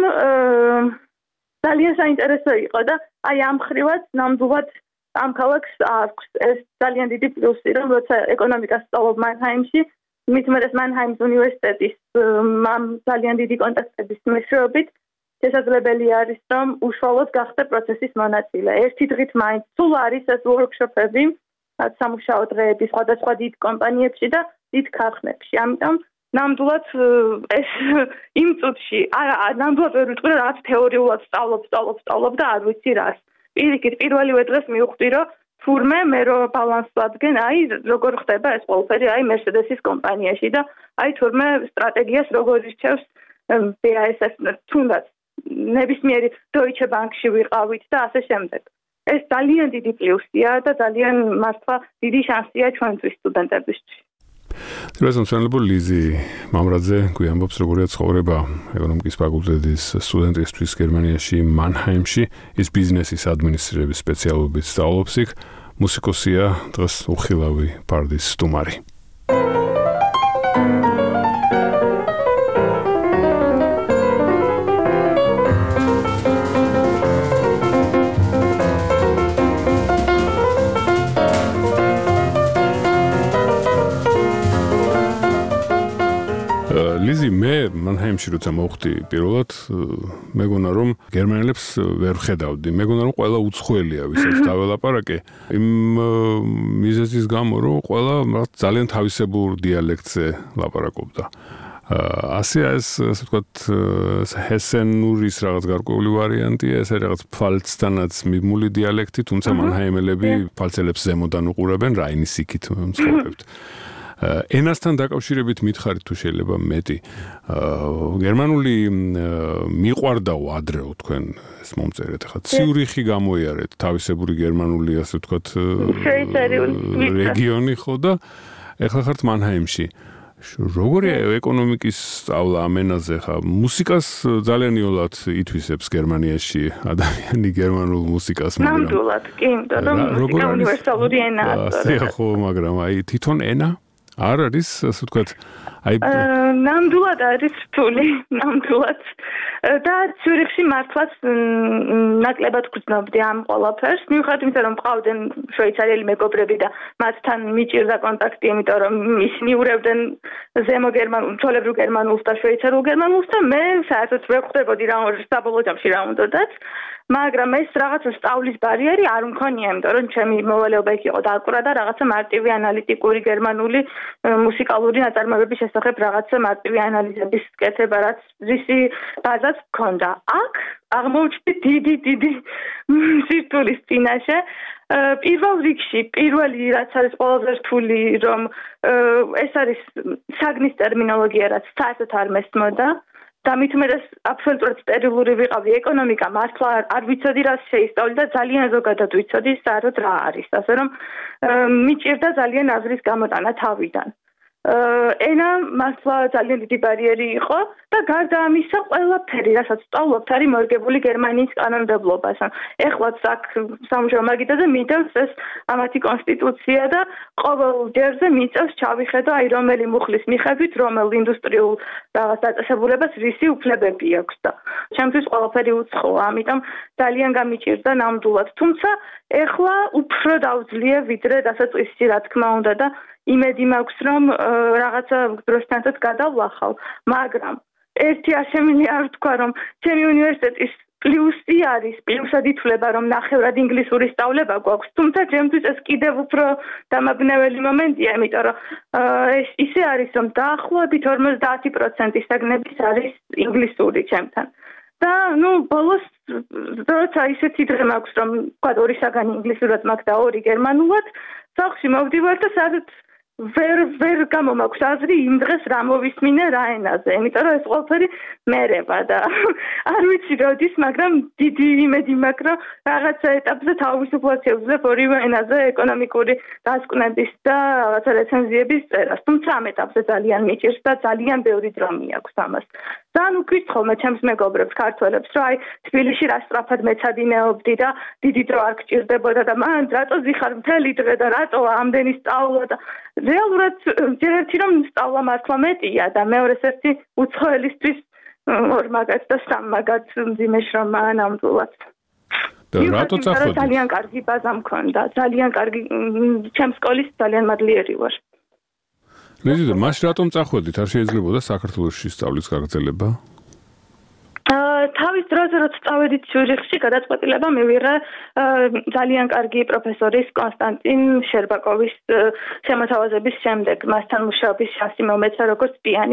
ძალიან საინტერესო იყო და აი ამ ხრივაც ნამდვილად ამ ქალაქს აქვს ეს ძალიან დიდი პლუსი, რომ როცა ეკონომიკას სწავლობ მანჰაიმში, მით უმეტეს მანჰაიმის უნივერსიტეტის ძალიან დიდი კონტაქტების მეშვეობით შესაძლებელი არის, რომ უშუალოდ გახდე პროცესის მონაწილე. ერთი დღით მაინც სულ არის ეს ვორქშოპები, სამუშაო დღეები სხვადასხვა დიდ კომპანიებში და დიდ ქარხნებში. ამიტომ ნამდვილად ეს იმ წუთში ნამდვილად ვერ ვიტყვი, რომ რაღაც თეორიულად სწავლობ და არ ვიცი რას. პირიქით პირველივე დღეს მივხვდი, რომ თურმე მე რო ბალანსს ვადგენ, აი როგორ ხდება ეს ყველაფერი აი Mercedes-ის კომპანიაში და აი თურმე სტრატეგიას როგორ ირჩევს BASF თუნდაც ნებისმიერი Deutsche Bank-ში ვიყავით და ასე შემდეგ. ეს ძალიან დიდი პლუსია და ძალიან მართლა დიდი შანსია ჩვენთვის სტუდენტებისთვის. Თბილისში ლიზი მამრაძე გვიამბობს როგორია ცხოვრება ეკონომიკის ფაკულტეტის სტუდენტისთვის გერმანიაში მანჰაიმში ის ბიზნესის ადმინისტრირების სპეციალობით სწავლობს იქ მუსიკოსია დღეს უხილავი პარდის სტუმარი ლიზი მე მანჰაიმში როცა მოვხდი პირველად მეგონა რომ გერმანელებს ვერ ხედავდი მეგონა რომ ყველა უცხოელია ვისაც დაველაპარაკე იმ მიზეზის გამო რომ ყველა ძალიან თავისებურ დიალექტზე ლაპარაკობდა ასე ეს ასე ვთქვათ ჰესენურის რაღაც გარკვეული ვარიანტია ეს რაღაც ფალცთანაც მიმული დიალექტი თუმცა მანჰაიმელები ფალცელებს ზემოდან უყურებენ რაინის იქით მცხოვრებთ ენასთან დაკავშირებით მითხარით თუ შეიძლება მეტი გერმანული მიყვარდაო ადრეო თქვენ ეს მომწერეთ ახლა ციურიხი გამოიარეთ თავისებური გერმანული ასე ვთქვათ რეგიონი ხო და ახლა ხართ მანჰაიმში როგორია ეკონომიკის სწავლა ამ ენაზე ხა მუსიკას ძალიან იოლად ითვისებს გერმანიაში ადამიანი გერმანულ მუსიკას მაგრამ ნამდვილად კი მაგრამ მუსიკა უნივერსალური ენაა ასე ხო მაგრამ აი თვითონ ენა არ არის ასე ვთქვათ აი ნამდვილად არის რთული ნამდვილად და ციურიხში მართლაც ნაკლებად გრძნობდი ამ ყველაფერს მიუხედავად იმისა რომ მყავდნენ შვეიცარიელი მეგობრები და მათთან მიჭირდა კონტაქტი იმიტომ რომ ისინი ურევდნენ ზემო გერმანულ ჩვეულებრივ გერმანულს და შვეიცარიულ გერმანულს და მე საერთოდ ვერ ხვდებოდი რა საბოლოო ჯამში რა უნდათ მაგრამ ეს რაღაცა სწავლის ბარიერი არ მქონია იმიტომ რომ ჩემი მოვალეობა იქ იყო დაკვრა და რაღაცა მარტივი ანალიტიკური გერმანული მუსიკალური ნაწარმოებების შესახებ რაღაცა მარტივი ანალიზების კეთება რაც რისი ბაზაც მქონდა აქ აღმოჩნდი დიდი სირთულის წინაშე პირველ რიგში პირველი რაც არის ყველაზე რთული რომ ეს არის საგნის ტერმინოლოგია რაც საერთოდ არ მესმოდა და მით უმეტეს აბსოლუტურად სტერილური ვიყავი ეკონომიკა მართლა არ ვიცოდი რა შეისწავლი და ძალიან ზოგადად ვიცოდი საერთოდ რა არის ასე რომ მიჭირდა ძალიან აზრის გამოტანა თავიდან ენა მართლა ძალიან დიდი ბარიერი იყო და გარდა ამისა ყველაფერი რასაც სწავლობთ არის მორგებული გერმანიის კანონმდებლობასთან ეხლაც აქ სამუშაო მაგიდაზე მიდევს ეს ამათი კონსტიტუცია და ყოველ ჯერზე მიწევს ჩავიხედო აი რომელი მუხლის მიხედვით რომელ ინდუსტრიულ რაღაც დაწესებულებას რისი უფლებები აქვს და ჩემთვის ყველაფერი უცხოა ამიტომ ძალიან გამიჭირდა ნამდვილად თუმცა ეხლა უფრო დავძლია ვიდრე დასაწყისში რა თქმა უნდა და იმედი მაქვს რომ რაღაცა დროსთან გადავლახავ მაგრამ ერთი არ შემიძლია არ ვთქვა რომ ჩემი უნივერსიტეტის პლუსი არის პლუსად ითვლება რომ ნახევრად ინგლისური სწავლება გვაქვს თუმცა ჩემთვის ეს კიდევ უფრო დამაბნეველი მომენტია იმიტომ რომ ეს ისე არის რომ დაახლოებით 50% საგნების არის ინგლისური ჩემთან და ბოლოს როცა ისეთი დღე მაქვს რომ თქვა ორი საგანი ინგლისურად მაქვს და ორი გერმანულად სახლში მოვდივარ და სადაც ვერ გამომაქვს აზრი იმ დღეს რა მოვისმინე რა ენაზე იმიტომ რომ ეს ყველაფერი მერევა და არ ვიცი როდის მაგრამ დიდი იმედი მაქვს რომ რაღაცა ეტაპზე თავისუფლად შევძლებ ორივე ენაზე ეკონომიკური დასკვნების და რაღაცა რეცენზიების წერას თუმცა ამ ეტაპზე ძალიან მიჭირს და ძალიან ბევრი დრო მიაქვს ამას ძალიან უკითხავ ჩემს მეგობრებს ქართველებს რომ აი თბილისში რა სწრაფად მეცადინეობდი და დიდი დრო არ გჭირდებოდა და მან რატო ზიხარ მთელი დღე და რატო ამდენი სწავლა და რეალურად ჯერ ერთი რომ სწავლა მართლა მეტია და მეორეს ერთი უცხოელისთვის ორ მაგაც და სამ მაგაც მძიმე შრომაა ნამდვილად. და რატო წახვედი? ძალიან კარგი ბაზა მქონდა, ძალიან კარგი ჩემს სკოლის ძალიან მადლიერი ვარ. ლიზი და მას რატომ წახვედით? არ შეიძლებოდა საქართველოში სწავლის გაგრძელება? თავის დროზე როცა წავედით ციურიხში გადაწყვეტილება მივიღე ძალიან კარგი პროფესორის კონსტანტინ შერბაკოვის შემოთავაზების შემდეგ მასთან მუშაობის შანსი მომეცა როგორც პიანისტს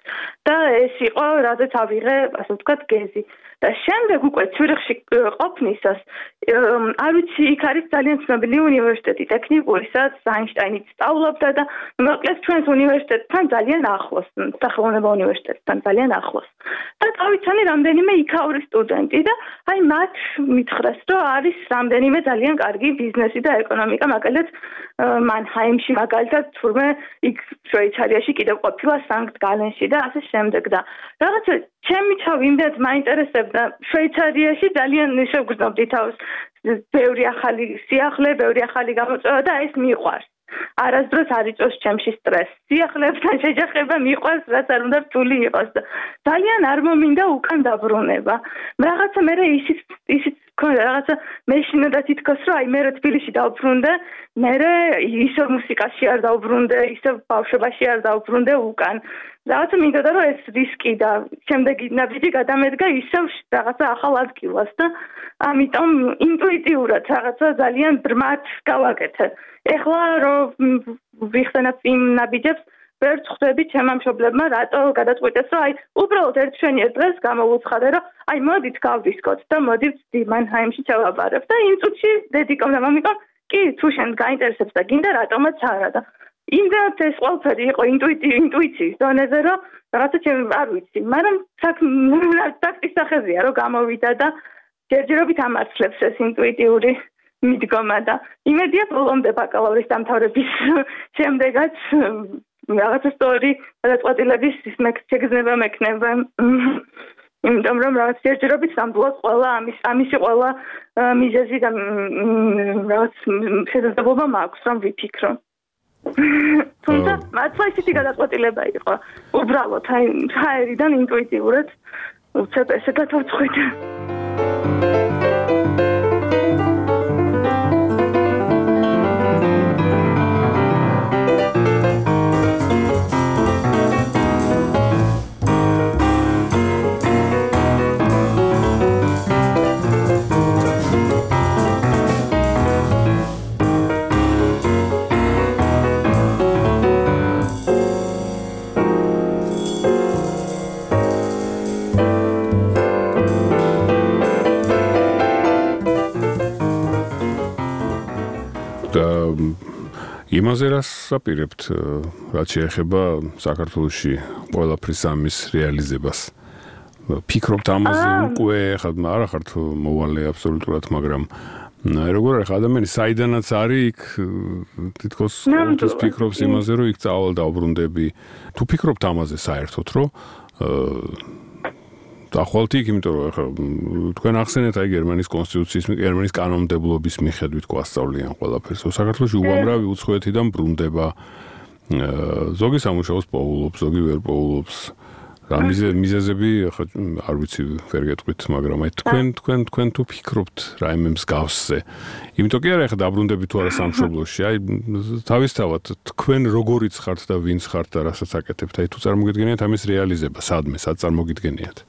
და ეს იყო რადგან ავიღე, ასე ვთქვათ, გეზი. და შემდეგ უკვე ცვირიხში ყოფნისას არ ვიცი, იქ არის ძალიან ცნობილი უნივერსიტეტი ტექნიკური, სადაც აინშტაინი სწავლობდა და მოკლედ ჩვენს უნივერსიტეტთან ძალიან ახლოს, სახელმწიფო უნივერსიტეტთან ძალიან ახლოს. და დავიცანი რამდენიმე იქაური სტუდენტი და აი მათ მითხრეს, რომ არის რამდენიმე ძალიან კარგი ბიზნესი და ეკონომიკა, მაგალითად მანჰაიმში მაგალითად თურმე იქ შვეიცარიაში კიდევ ყოფილა სანქტ გალენში და ასე შემდეგ და რაღაცა ჩემი თავი იმდენად მაინტერესებდა შვეიცარიაში ძალიან შევგრძნობდი თავს ბევრი ახალი სიახლე, ბევრი ახალი გამოწვევა და ეს მიყვარს. არასდროს არ იწვევს ჩემში სტრესს. სიახლებთან შეჯახება მიყვარს, რაც არ უნდა რთული იყოს და ძალიან არ მომინდა უკან დაბრუნება. რაღაცა მე ისიც რაღაცა მეშინოდა თითქოს რომ აი მე თბილისში დავბრუნდე, მე ისევ მუსიკაში არ დავბრუნდე, ისევ ბავშვობაში არ დავბრუნდე უკან. რაღაცა მინდოდა რომ ეს რისკი და შემდეგი ნაბიჯი გადამედგა ისევ რაღაცა ახალ ადგილას და ამიტომ ინტუიტიურად რაღაცა ძალიან ბრმად გავაკეთე. ეხლა რომ ვიხსენებ იმ ნაბიჯებს, ვერ ხვდები ჩემმა მშობლებმა რატო გადაწყვიტეს, რომ აი უბრალოდ ერთ შვენიერ დღეს გამოვუცხადე, რომ აი მოდით გავდისკოთ და მოდით მანჰაიმში ჩავაბარებ და იმ წუთში დედიკომ და მამიკომ კი თუ შენ გაინტერესებს და გინდა რატომაც არა და იმდენად ეს ყველაფერი იყო ინტუიციის დონეზე, რომ რაღაცა ჩემ არ ვიცი, მაგრამ საქმის სახეზეა რომ გამოვიდა და ჯერჯერობით ამართლებს ეს ინტუიტიური მიდგომა და იმედია ბოლომდე ბაკალავრის დამთავრების შემდეგაც რაღაცა სწორი გადაწყვეტილების შეგრძნება მექნება. იმიტომ რომ რაღაც ჯერჯერობით ნამდვილად ყველა ამისი ყველა მიზეზი და რაღაც შესაძლებლობა მაქვს რომ ვიფიქრო. თუმცა მართლა ისეთი გადაწყვეტილება იყო. უბრალოდ აი საერიდან ინტუიტიურად უცებ ესე გადავწყვიტე. იმაზე რას აპირებთ, რაც შეეხება საქართველოში ყველაფრის ამის რეალიზებას. ფიქრობთ ამაზე უკვე, ხა არა ხართ მოვალე აბსოლუტურად, მაგრამ როგორ არის ადამიანი საიდანაც არის იქ თითქოს ყოველთვის ფიქრობს იმაზე, რომ იქ წავალ დავბრუნდები. თუ ფიქრობთ ამაზე საერთოდ, რომ ახვალთ იქ, იმიტომ რომ ახლა თქვენ ახსენეთ აი გერმანიის კონსტიტუციის, გერმანიის კანონმდებლობის მიხედვით გვასწავლიან ყველაფერს. საქართველოში უამრავი უცხოეთიდან ბრუნდება. ზოგი სამუშაოს პოულობს, ზოგი ვერ პოულობს. რა მიზეზები ახლა არ ვიცი ვერ გეტყვით, მაგრამ აი თქვენ თუ ფიქრობთ რაიმე მსგავსზე. იმიტომ კი არა ახლა დაბრუნდები თუ არა სამშობლოში, აი თავისთავად თქვენ როგორიც ხართ და ვინც ხართ და რასაც აკეთებთ, აი თუ წარმოგიდგენიათ ამის რეალიზება, სადმე წარმოგიდგენიათ?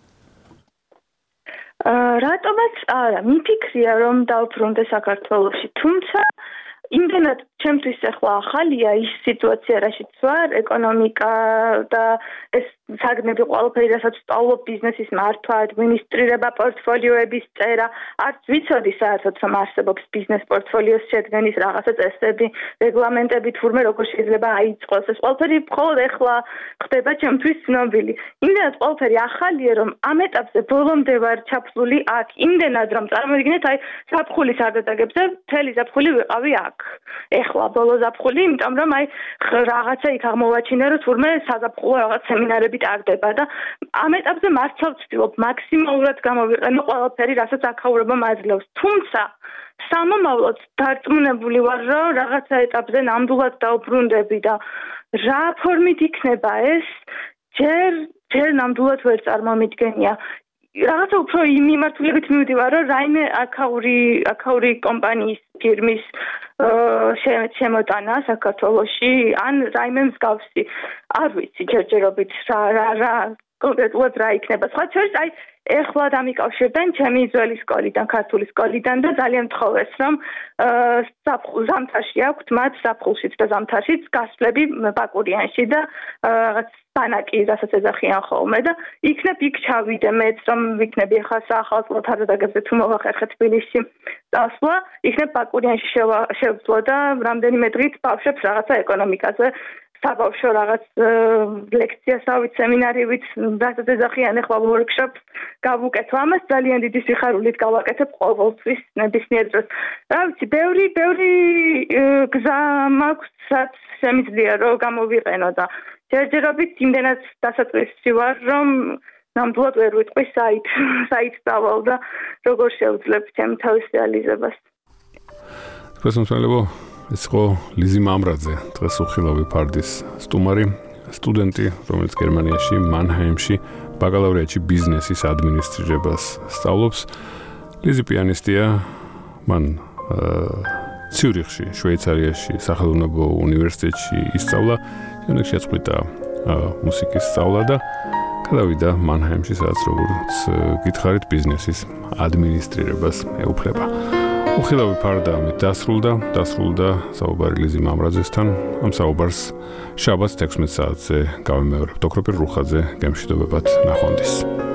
რატომაც არა, მიფიქრია რომ დავბრუნდე საქართველოში, თუმცა იმდენად ჩემთვის ახლა ახალია ის სიტუაცია, რაშიც ვარ, ეკონომიკა და ეს საგნები ყველაფერი, რასაც ვსწავლობ, ბიზნესის მართვა, ადმინისტრირება, პორტფოლიოების წერა, არც ვიცოდი საერთოდ რომ არსებობს ბიზნეს პორტფოლიოს შედგენის რაღაცა წესები, რეგლამენტები, თურმე როგორ შეიძლება აიწყოს. ეს ყველაფერი მხოლოდ ახლა ხდება ჩემთვის ცნობილი. იმდენად ყველაფერი ახალია, რომ ამ ეტაპზე ბოლომდე ვარ ჩაფლული აქ, იმდენად რომ წარმოვიდგინეთ, აი ზაფხულის ადადაგებზე მთელი ზაფხული ვიყავი აქ. ეხლა ბოლო ზაფხული, იმიტომ რომ აი რაღაცა იქ აღმოვაჩინე, რომ თურმე საზაფხულო რაღაც სემინარები ტარდება და ამ ეტაპზე მართლა ვცდილობ მაქსიმალურად გამოვიყენო ყველაფერი, რასაც აქაურობა მაძლევს. თუმცა სამომავლოდ დარწმუნებული ვარ, რომ რაღაცა ეტაპზე ნამდვილად დავბრუნდები და რა ფორმით იქნება ეს, ჯერ ნამდვილად ვერ წარმომიდგენია. რაღაცა უფრო იმ მიმართულებით მივდივარ, რომ რაიმე აქაური კომპანიის ფირმის შემოტანა საქართველოში, ან რაიმე მსგავსი. არ ვიცი ჯერჯერობით რა კონკრეტულად რა იქნება. სხვა შორის აი ეხლა დამიკავშირდნენ ჩემი ძველი სკოლიდან, ქართული სკოლიდან და ძალიან მთხოვეს, რომ ზამთარში აქვთ მათ ზაფხულშიც და ზამთარშიც გასვლები ბაკურიანში და რაღაც ბანაკი, რასაც ეძახიან ხოლმე და იქნებ იქ ჩავიდე მეც, რომ ვიქნები ახლა საახალწლო თარადაგებზე თუ მოვახერხე თბილისში წასვლა, იქნებ ბაკურიანში შევძლო და რამდენიმე დღით ბავშვებს რაღაცა ეკონომიკაზე საბავშვო რაღაც ლექციასავით, სემინარივით, რასაც ეძახიან ახლა workshops გავუკეთო. ამას ძალიან დიდი სიხარულით გავაკეთებ ყოველთვის ნებისმიერ დროს. რა ვიცი, ბევრი გზა მაქვს, რაც შემიძლია რომ გამოვიყენო და ჯერჯერობით იმდენად დასაწყისი ვარ, რომ ნამდვილად ვერ ვიტყვი საით წავალ და როგორ შევძლებ ჩემ თავის რეალიზებას. პრესონსმელებო ეს იყო ლიზი მამრაძე, დღეს უხილავი ფარდის სტუმარი, სტუდენტი, რომელიც გერმანიაში, მანჰაიმში ბაკალავრიატში ბიზნესის ადმინისტრირებას სწავლობს. ლიზი პიანისტია, მან ციურიხში, შვეიცარიაში, სახელმწიფო უნივერსიტეტში ისწავლა, შემდეგ შეწყვიტა მუსიკის სწავლა და გადავიდა მანჰაიმში, სადაც როგორც გითხარით, ბიზნესის ადმინისტრირებას ეუფლება. უხილავი ფარდა ამით დასრულდა საუბარი ლიზი მამრაძესთან. ამ საუბარს შაბათს 16 საათზე გავიმეორებთ. ოქროპირ რუხაძე, გემშვიდობებად, ნახვამდის.